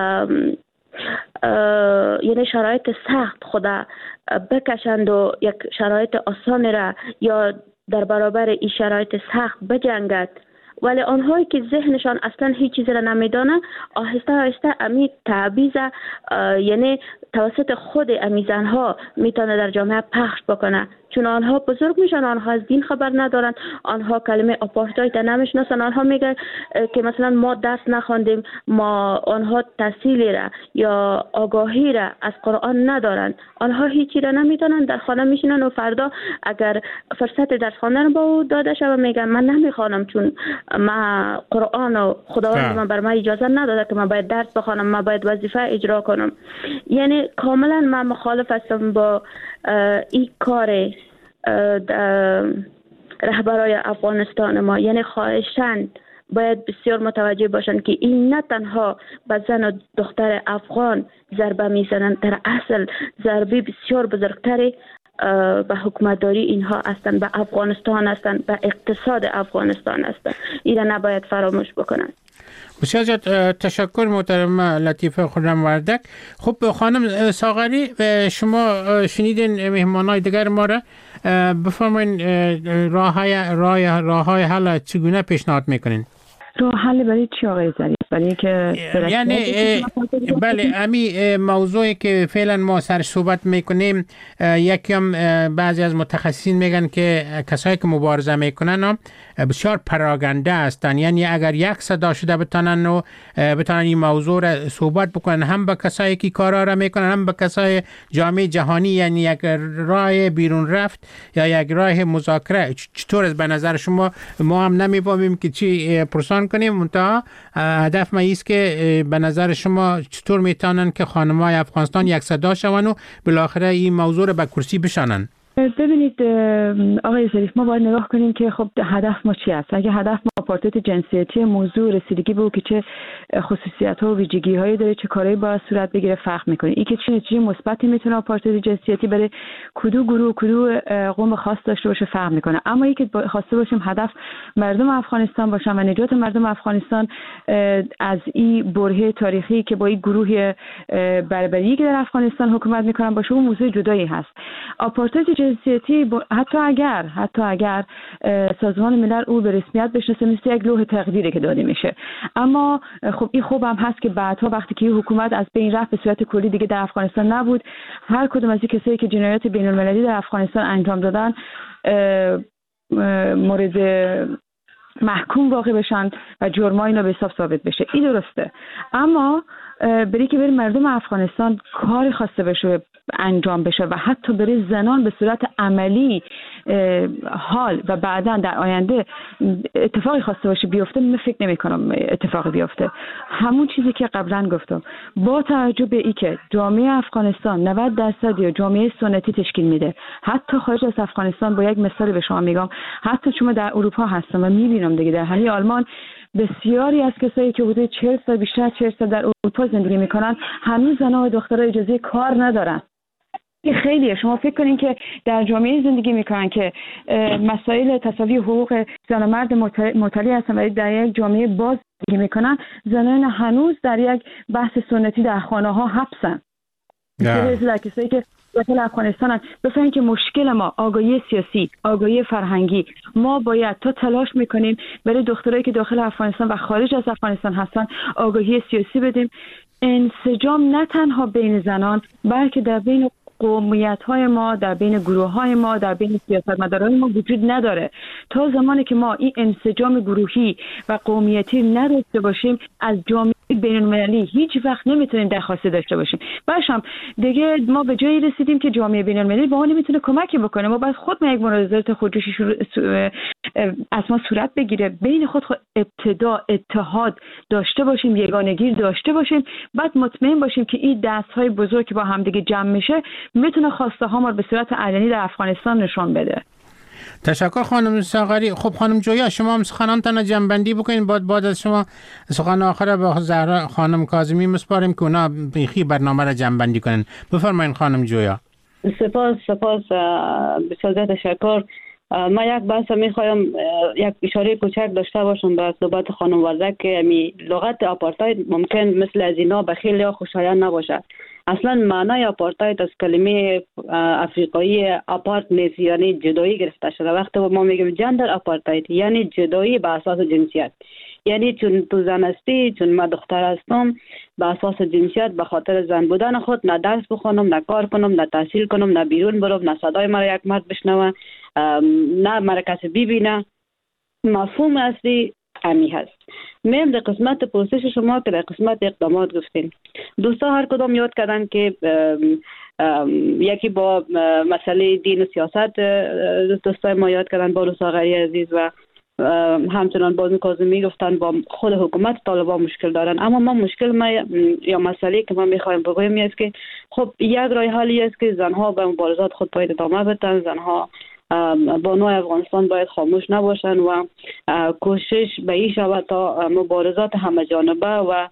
یعنی شرایط سخت خود بکشند و یک شرایط آسان را یا در برابر این شرایط سخت بجنگد. ولی آنهایی که ذهنشان اصلا هیچ چیزی را نمیدانه، آهسته آهسته امی تعبیز یعنی توسط خود امی زنها میتونه در جامعه پخش بکنه، چون آنها بزرگ میشن، آنها از دین خبر ندارن، آنها کلمه آپارتاید نمیشناسن، آنها میگن که مثلا ما درس نخوندیم، ما آنها تحصیلی را یا آگاهی را از قرآن ندارن، آنها هیچی را نمیدانن، در خانه میشینن و فردا اگر فرصت درس خواندن با او داده شود میگن من نمیخوانم چون ما قرآن و خداوند من بر من اجازه نداده که من باید درس بخوانم، من باید وظیفه اجرا کنم. یعنی کاملا من مخالف هستم با این کار رهبرای افغانستان ما. یعنی خواهشاً باید بسیار متوجه باشن که این نه تنها به زن و دختر افغان ضربه میزنن، در اصل ضربه بسیار بزرگتری به حکومتداری اینها هستند، به افغانستان هستند، به اقتصاد افغانستان هستند. این نباید فراموش بکنن. بسیار زیاد تشکر محترم لطیفه خرم وردک. خب خانم ساغری، شما شنیدین مهمانای دیگر ما را، بفرمایید راه های راه راه های حل چگونه پیشنهاد میکنین؟ راه حل برای چی آقای ظریف؟ برای اینکه یعنی بله امی موضوعی که فعلا ما سر صحبت میکنیم، یکم بعضی از متخصصین میگن که کسایی که مبارزه میکنن بسیار پراگنده هستن، یعنی اگر یک صدا شده بتونن و بتونن این موضوع را صحبت بکنن هم با کسایی که کارا را میکنن هم با کسای جامعه جهانی، یعنی یک راه بیرون رفت یا یک راه مذاکره. چطور است به نظر شما؟ ما هم نمیفهمیم که چی پرسان کنیم، منتها هدف ما ایست که به نظر شما چطور میتونن که خانم‌های افغانستان یک صدا شون و بالاخره این موضوع رو به کرسی بشانن؟ ببینید آقای ظریف، ما باید نگاه کنیم که خب هدف ما چی است. اگه هدف ما آپارتاید جنسیتی موضوع رسیدگی به که چه خصوصیت‌ها و ویژگی‌هایی داره، چه کارهایی باید صورت بگیره فرق می‌کنه. این که چه نتیجه مثبتی میتونه آپارتاید جنسیتی برای کدو گروه کدو قوم خاص داشته باشه فرق می‌کنه. اما اینکه خواسته باشیم هدف مردم افغانستان باشن و نجات مردم افغانستان از این برهه تاریخی که با این گروه بربری که در افغانستان حکومت می‌کنن باشه، اون موضوع جدایی هست. آپارتاید جنسیتی حتی اگر حتی اگر سازمان ملل او به رسمیت بشناسه مثل یک لوح تقدیری که داده میشه، اما خب این خوب هم هست که بعدها وقتی که حکومت از بین رفت به صورت کلی دیگه در افغانستان نبود، هر کدوم از این کسایی که جنایات بین المللی در افغانستان انجام دادن مورد محکوم واقع بشن و جرمای اینا به حساب ثابت بشه. این درسته، اما بری که بری مردم افغانستان کاری خواسته بشه انجام بشه و حتی برای زنان به صورت عملی حال و بعداً در آینده اتفاقی خواسته باشه بیفته، من فکر نمی کنم اتفاقی بیفته. همون چیزی که قبلا گفتم، با توجه به ای که جامعه افغانستان نود درصد یا جامعه سنتی تشکیل میده، حتی خارج از افغانستان، با یک مثال به شما میگم، حتی چون در اروپا هستم و میبینم دیگه در همین آلمان بسیاری از کسایی که حدود چهل سال بیشتر چهل سال در اروپا زندگی میکنن هنوز زنها و دخترها اجازه کار ندارن. این خیلیه. شما فکر کنین که در جامعه زندگی میکنن که مسائل تساوی حقوق زن و مرد مطلع هستن و در یک جامعه باز زندگی میکنن، زنان هنوز در یک بحث سنتی در خانه ها حبسن. در کسایی که داخل افغانستان بفهمین که مشکل ما آگاهی سیاسی، آگاهی فرهنگی. ما باید تا تلاش میکنیم برای دخترایی که داخل افغانستان و خارج از افغانستان هستن آگاهی سیاسی بدیم. انسجام نه تنها بین زنان بلکه در بین قومیت‌های ما، در بین گروه‌های ما، در بین سیاستمداران ما وجود نداره. تا زمانی که ما این انسجام گروهی و قومیتی نداشته باشیم، از جامعه بین‌المللی هیچ وقت نمیتونیم درخواست داشته باشیم. باشم دیگه ما به جایی رسیدیم که جامعه بین‌المللی با ما نمیتونه کمکی بکنه. ما باید خود ما یک مناظرات خودجوشی از ما صورت بگیره، بین خود, خود ابتدا اتحاد داشته باشیم، یگانگی داشته باشیم، بعد مطمئن باشیم که این دست‌های بزرگ که با هم دیگه جمع میشه میتونه خواسته ها ما به صورت علنی در افغانستان نشون بده. تشکر خانم ساغری. خب خانم جویا، شما هم سخنانتان جنبندی بکنید، بعد بعد از شما سخن آخر به زهرا خانم کاظمی مسپاریم که اونا بیخی برنامه را جنبندی کنن. بفرمایید خانم جویا. سپاس سپاس بسیار تشکر. ما یک بحث میخوایم یک اشاره کوچک داشته باشم به صحبت خانم وردک که امی لغت آپارتاید ممکن مثل از اینا به خیلی خوشایند نباشه. اصلا معنای آپارتاید از کلمه افریقایی آپارت نیست، یعنی جدایی گرفته شده. وقتی ما میگیم جندر آپارتاید یعنی جدایی به اساس جنسیت، یعنی چون تو زن هستی، چون من دختر هستم، به اساس جنسیت به خاطر زن بودن خود نه درس بخونم، نه کار کنم، نه تحصیل کنم، نه بیرون برم، نه صدای مرا یک مرد بشنوه، نه مرا کسی ببینه. مفهوم اصلی امی هست. میم در قسمت پرسش شما که در قسمت اقدامات گفتین، دوستا هر کدام یاد کردن که ام ام یکی با مسئله دین و سیاست دوستای ما یاد کردن، با ساغری عزیز و همچنان بازم کاظمی گفتن با خود حکومت طالبان مشکل دارن. اما ما مشکل ما یا مسئله که ما میخوایم بگویم است که خب یک راه حلی است که زنها به مبارزات خود باید ادامه بدن، زنها بانوی افغانستان باید خاموش نباشن و کوشش به این شود تا مبارزات همه جانبه و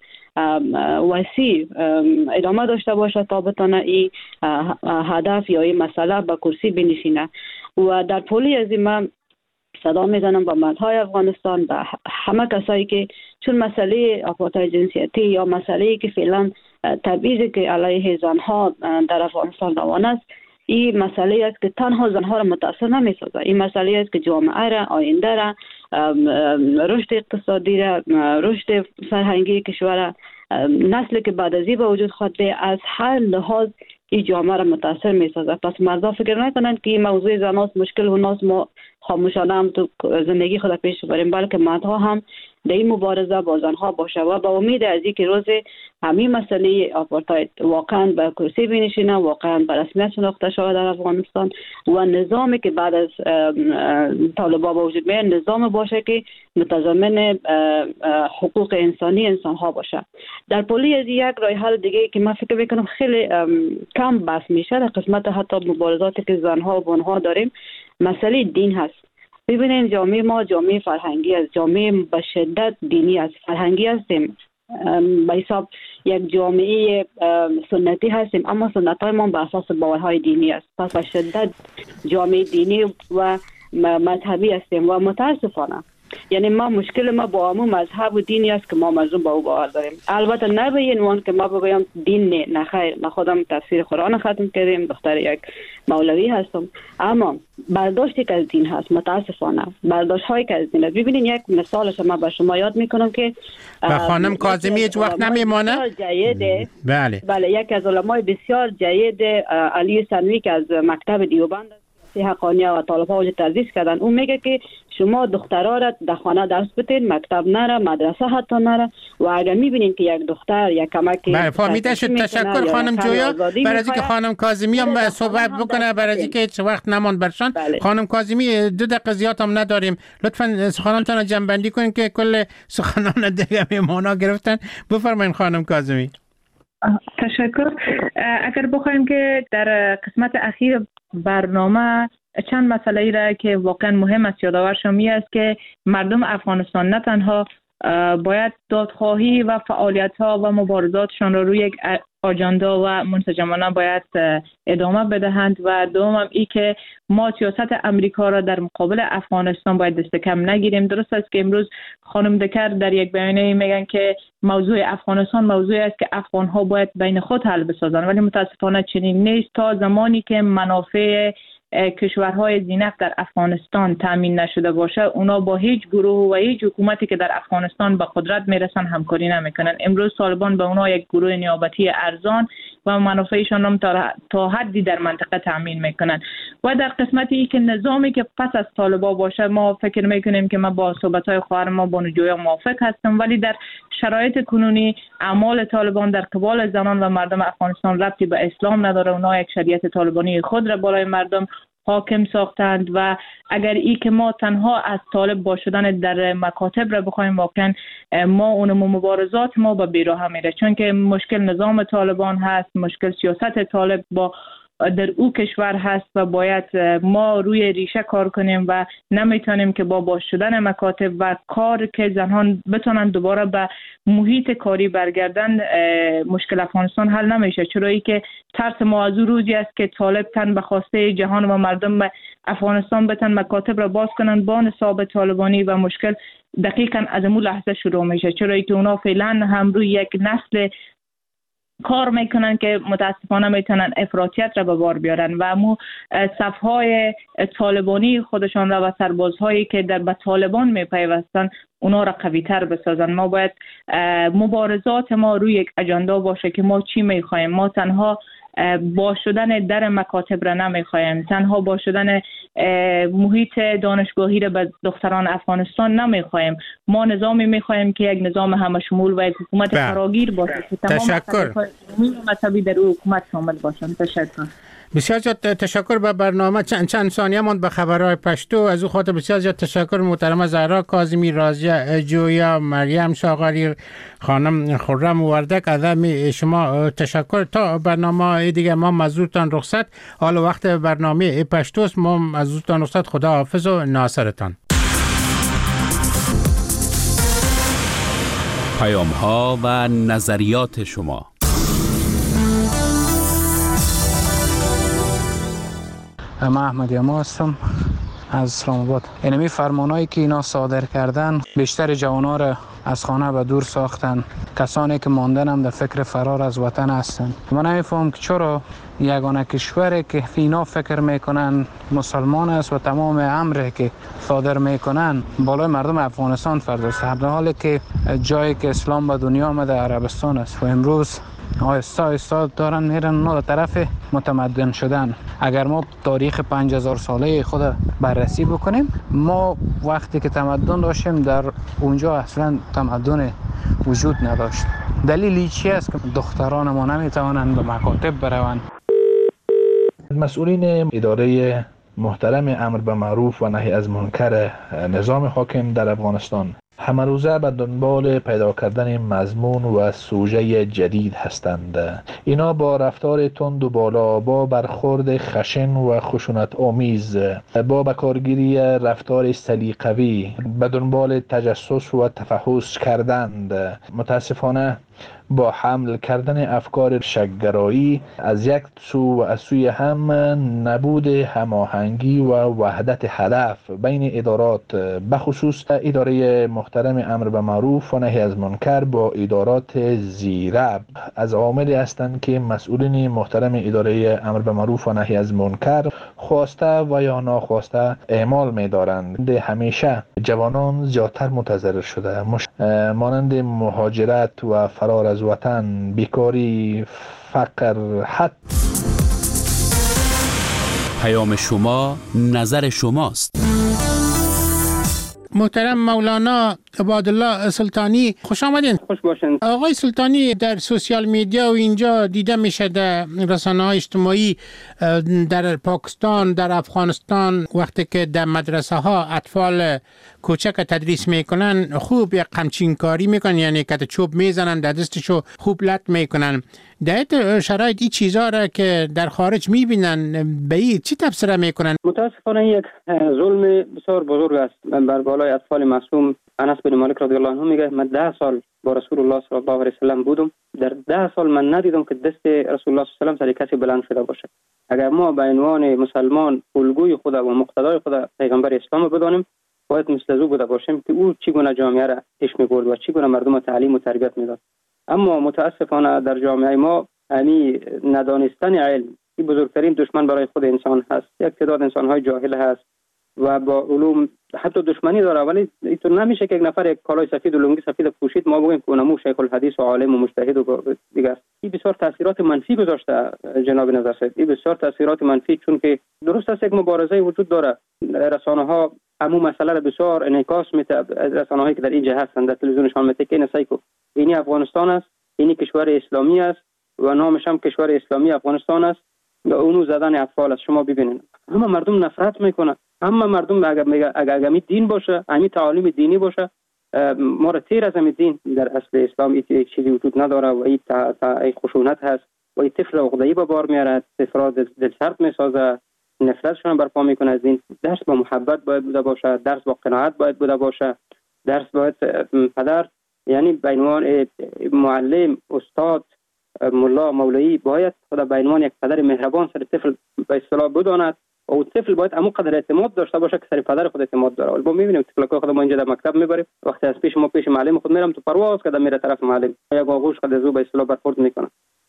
وسیع ادامه داشته باشه تا بتونه این هدف یا این مسئله به کرسی بنشینه. و در پولی از این من صدا میزنم با مردهای افغانستان، به همه کسایی که چون مسئله آپارتاید جنسیتی یا مسئله که فعلا تبعیضی که علیه زنها در افغانستان روان است، این مسئله است که تنها زنها را متاثر نمی‌سازه. این مسئله است که جامعه را، آینده را رشد اقتصادی را، رشد فرهنگی کشور، نسلی که بعد از این به وجود خواهد بیاید، از هر لحاظ این جامعه را متاثر می سازد. پس مردم فکر نکنند که این موضوع زناست مشکل و ناس ما خاموشانه هم تو زندگی خود پیش بریم، بلکه مردها هم در این مبارزه با زنها باشه و با امید از این که روز همین مسئله آپارتاید واقعا به کرسی بنشینه، واقعا به رسمیت شناخته شود در افغانستان و نظامی که بعد از طالبان با وجود میاد نظام باشه که متضمن حقوق انسانی انسان ها باشه. در پلی از یک راه حل دیگه که من فکر میکنم خیلی کم بحث میشه در قسمت حتی مبارزاتی که زنها و بانها داریم، مسئله دین هست. ببینید جامعه ما جامعه فرهنگی است، جامعه به شدت دینی است، فرهنگی هستیم، به حساب یک جامعه سنتی هستیم، اما سنت های ما به اساس باورهای دینی است. پس به شدت جامعه دینی و مذهبی هستیم و متاسفانه یعنی ما مشکل ما با همون مذهب و دینی است که ما مظلوم با او باور داریم. البته نه به این عنوان که ما بگویم دین نه، نه خیر، ما خودم تفسیر قرآن ختم کردیم، دختر یک مولوی هستم، اما برداشتی که از دین هست متاسفانه برداشت هایی که از دین هست. ببینید یک مثالش ما به شما یاد میکنم که و خانم کاظمی هیچ وقت نمیمانه. بله بله یک از علمای بسیار جید علی سنوی که از مکتب دیوبند حقانیه و طالب‌ها وجود تدریس کردن، اون میگه که شما دخترها را در خانه درس بتین، مکتب نره، مدرسه حتی نره و اگر میبینین که یک دختر یک کمک بله فهمیده شد. تشکر خانم جویا برای اینکه خانم کاظمی هم صحبت بکنه، برای اینکه هیچ وقت نماند برشان. بله. خانم کاظمی دو دقیقه زیاد هم نداریم، لطفاً سخنانتان جنبندی کنین که کل سخنان دیگه میمانا گرفتن. بفرمایید خانم کاظمی. تشکر. اگر بخوایم که در قسمت اخیر برنامه چند مسئله ای را که واقعا مهم است یادآور شم است که مردم افغانستان نه تنها باید دادخواهی و فعالیت ها و مبارزاتشان را روی یک آجندا و منسجمانه باید ادامه بدهند و دوم ای که ما سیاست امریکا را در مقابل افغانستان باید دست کم نگیریم. درست است که امروز خانم دکر در یک بیانیه میگن که موضوع افغانستان موضوعی است که افغان ها باید بین خود حل بسازند، ولی متاسفانه چنین نیست. تا زمانی که منافع کشورهای زینف در افغانستان تامین نشده باشه، اونا با هیچ گروه و هیچ حکومتی که در افغانستان به قدرت میرسن همکاری نمیکنن. امروز طالبان به اونا یک گروه نیابتی ارزان و منافعشان هم تا حدی در منطقه تامین میکنن. و در قسمتی ای که نظامی که پس از طالبان باشه، ما فکر میکنیم که ما با صحبت‌های خواهر ما بانو جویا موافق هستم، ولی در شرایط کنونی اعمال طالبان در قبال زنان و مردم افغانستان ربطی به اسلام نداره. اونا یک شریعت طالبانی خود را بالای مردم حاکم ساختند و اگر ای که ما تنها از طالب با شدن در مکاتب را بخوایم، واقعا ما اون مبارزات ما به بیراه میره، چون که مشکل نظام طالبان هست، مشکل سیاست طالب با در او کشور هست و باید ما روی ریشه کار کنیم و نمیتونیم که با باز شدن مکاتب و کار که زنان بتونن دوباره به محیط کاری برگردن مشکل افغانستان حل نمیشه. چرایی که ترس ما از روزی است که طالب تن به خواسته جهان و مردم افغانستان بتن مکاتب را باز کنن با نصاب طالبانی و مشکل دقیقاً از اون لحظه شروع میشه، چرایی که اونا فعلا هم روی یک نسل کار میکنن که متاسفانه میتونن افراطیت را به بار بیارن و مو صفهای طالبانی خودشان را و سربازهایی که در به طالبان میپیوستن اونا را قوی تر بسازن. ما باید مبارزات ما روی یک اجندا باشه که ما چی میخوایم. ما تنها با شدن در مکاتب را نمیخوایم، تنها با شدن محیط دانشگاهی را به دختران افغانستان نمیخوایم. ما نظامی میخوایم که یک نظام همه شمول و یک حکومت فراگیر باشه که تمام مذهبی در او حکومت شامل باشند. تشکر. بسیار زیاد تشکر. به برنامه چند چند ثانیه ماند به خبرهای پشتو. از او خاطر بسیار زیاد تشکر محترمه زهرا کاظمی، راضیه جویا، مریم شاغری، خانم خرم وردک. از شما تشکر. تا برنامه دیگه ما مزورتان رخصت. حال وقت برنامه پشتوست. ما مزورتان رخصت. خدا حافظ و ناصرتان. پیام ها و نظریات شما. من احمد یما هستم از اسلام آباد. اینمی فرمانایی که اینا صادر کردن بیشتر جوانان را از خانه به دور ساختن. کسانی که ماندن هم در فکر فرار از وطن هستند. من نمیفهم که چرا یگانه کشوری که اینا فکر میکنن مسلمان است و تمام امری که صادر میکنن بالای مردم افغانستان فرض است، در حالی که جایی که اسلام به دنیا آمده عربستان است و امروز آهسته آهسته دارن میرن اونا به طرف متمدن شدن. اگر ما تاریخ پنج هزار ساله خود بررسی بکنیم، ما وقتی که تمدن داشتیم در اونجا اصلا تمدن وجود نداشت. دلیلی چی است که دختران ما نمیتوانند به مکاتب بروند؟ مسئولین اداره محترم امر به معروف و نهی از منکر نظام حاکم در افغانستان همه روزه به دنبال پیدا کردن مضمون و سوژه جدید هستند. اینا با رفتار تند و بالا، با برخورد خشن و خشونت آمیز، با بکارگیری رفتار سلیقه‌ای به دنبال تجسس و تفحص کردند. متاسفانه با حمل کردن افکار شک‌گرایی از یک سو و از سوی هم نبود هماهنگی و وحدت هدف بین ادارات، بخصوص اداره محترم امر به معروف و نهی از منکر با ادارات زیرب، از عواملی هستند که مسئولین محترم اداره امر به معروف و نهی از منکر خواسته و یا ناخواسته اعمال می‌دارند. همیشه جوانان زیادتر متضرر شده، مش... مانند مهاجرت و فرار از وطن، بیکاری، فقر، حد. پیام شما نظر شماست. محترم مولانا عبادالله سلطانی، خوش آمدین. خوش باشین. آقای سلطانی، در سوشیال میدیا و اینجا دیده میشه در رسانه‌های اجتماعی در پاکستان، در افغانستان، وقتی که در مدرسه ها اطفال کوچک تدریس میکنن خوب یک همچین کاری میکنن، یعنی که چوب میزنن در دستشو خوب لط میکنن. در شرایط این چیزا را که در خارج میبینن به این چی تفسیر میکنن؟ متاسفانه یک ظلم بسیار بزرگ است بر بالای اطفال معصوم. انس بن مالک رضی الله عنه میگه من ده سال با رسول الله صلی الله علیه و سلم بودم، در ده سال من ندیدم که دست رسول الله صلی الله علیه و سلم سر کسی بلند شده باشه. اگر ما به عنوان مسلمان الگوی خود و مقتدای خود پیغمبر اسلام بدانیم، باید مثل او بوده باشیم که او چگونه جامعه را پیش می‌برد و چگونه مردم تعلیم و تربیت میداد. اما متاسفانه در جامعه ما امی ندانستن علم این بزرگترین دشمن برای خود انسان هست. یک تعداد انسان‌های جاهل هست و با علوم حتی دشمنی داره، ولی اینطور نمیشه که یک نفر یک کالای سفید و لنگی سفید پوشید ما بگیم که اونمو شیخ الحدیث و عالم و مجتهد و دیگه است. این بسیار تاثیرات منفی گذاشته جناب نظر صاحب. این بسیار تاثیرات منفی، چون که درست است یک مبارزه وجود داره. رسانه‌ها همو مسئله را بسیار انعکاس میده. رسانه‌هایی که در اینجا هستند در تلویزیونشان میگه که نسایکو اینی افغانستان است، اینی کشور اسلامی است و نامش هم کشور اسلامی افغانستان است و اونو زدن اطفال است. شما ببینید همه مردم نفرت میکنن، همه مردم اگر میگه اگر امی دین باشه، امی تعالیم دینی باشه، ما را تیر از امی دین در اصل اسلام این چیزی وجود نداره و این تا تا خشونت هست و این طفل عقده‌ای به بار میاره، طفل دل سرد میسازه، نفرتشون برپا میکنه از دین. درس با محبت باید بوده باشه، درس با قناعت باید بوده باشه، درس باید پدر یعنی به عنوان معلم، استاد، ملا، مولوی باید خود به عنوان یک پدر مهربان سر طفل به اصطلاح بداند و اون طفل باید همون قدر اعتماد داشته باشه که سر پدر خود اعتماد داره. ولی ما میبینیم طفلای خود ما اینجا در مکتب میبریم، وقتی از پیش ما پیش معلم خود میرم تو پرواز کده میره طرف معلم، یا آغوش قد زو به اصطلاح برخورد میکنه،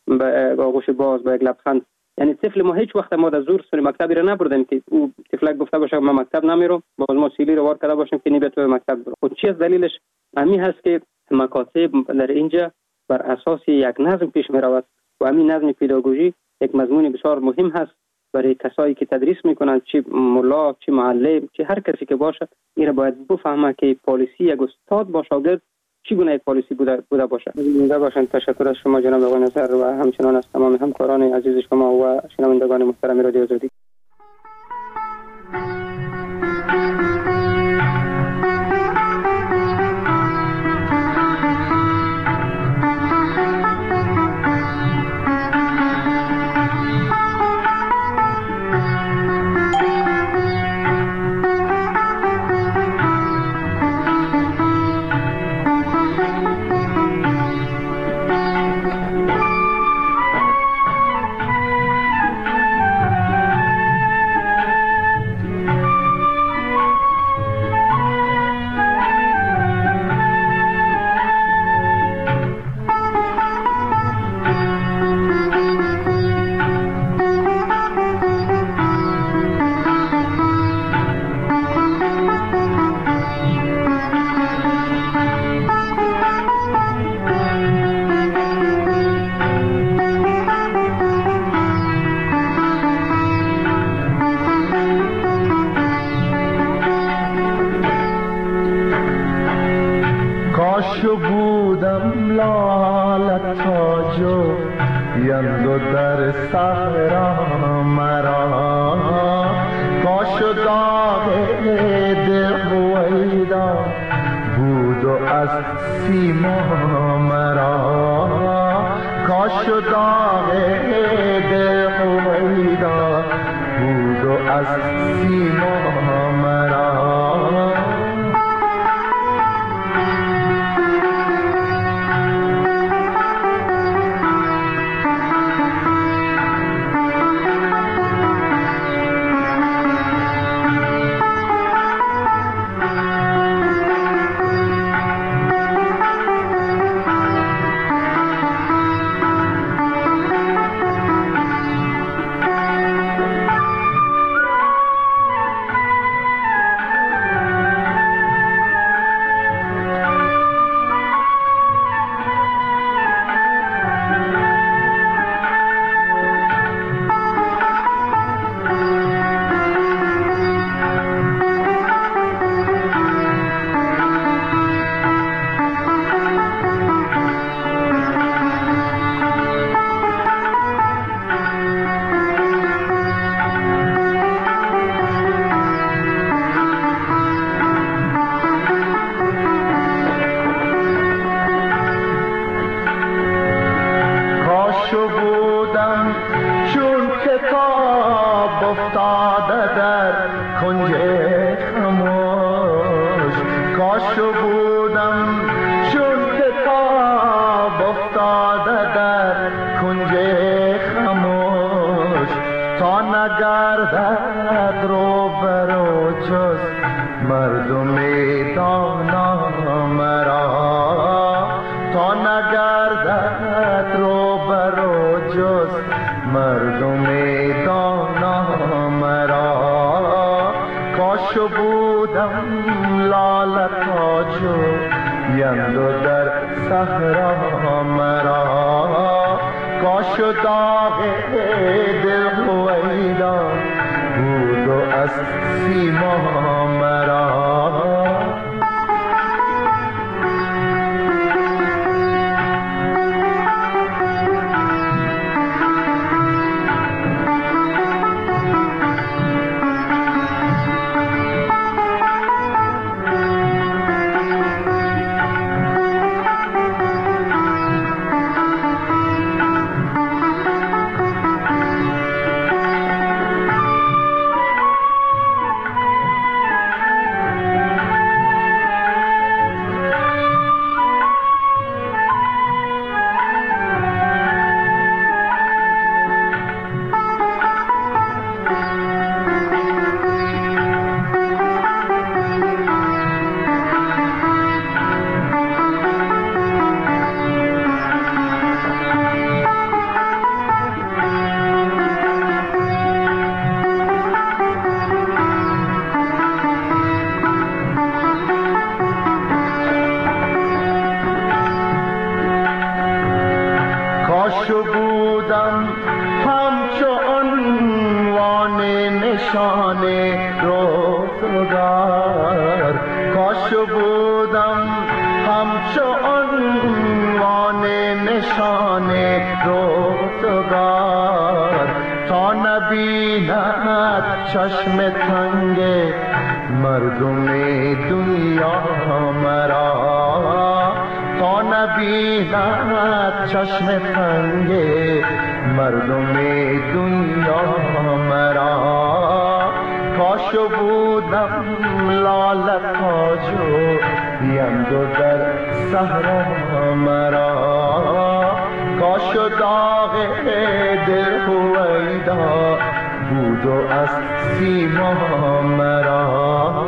به آغوش باز، با یک لبخند. یعنی طفل ما هیچ وقت ما در زور سر مکتبی را نبردیم که او طفلک گفته باشه من مکتب نمیرم، باز ما سیلی رو وار کرده باشیم که نبی تو مکتب برو. خود چی از دلیلش همین هست که مکاتب در اینجا بر اساس یک نظم پیش میرود و همین نظم پداگوژی یک مضمون بسیار مهم هست برای کسایی که تدریس میکنن، چه ملا، چه معلم، چه هر کسی که باشه. این را باید بفهمه که پالیسی یک استاد با شاگرد چگونه یک پالیسی بوده بوده باشه. زنده باشند. تشکر از شما جناب آقای نظر و همچنان از تمام همکاران عزیز شما و شنوندگان محترم رادیو آزادی. جویند و در صحرا مرا کاش و داغ دل هویدا بود و از سیما مرا کاش و داغ دل هویدا بود و از سیما مرا چشم تنگ مردم دنیا مرا تا نبیند چشم تنگ مردم دنیا مرا کاش بودم لال تاجو یندو در صحرا مرا کاش داغ دل هویدا بود و از سیما مرا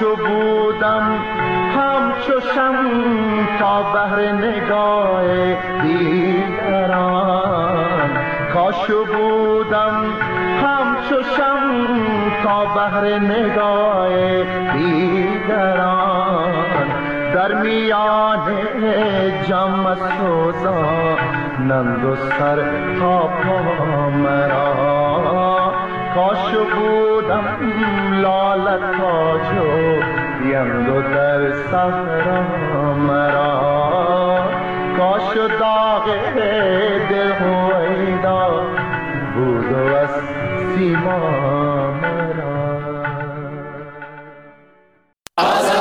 بودم همچو شمع تا بهر نگاه دیگران، کاش بودم همچو شمع تا بهر نگاه دیگران، در میان جمع سوزانند و سر تا پا مرا، کاش بودم لالت تاج و بیند و در صحرا مرا.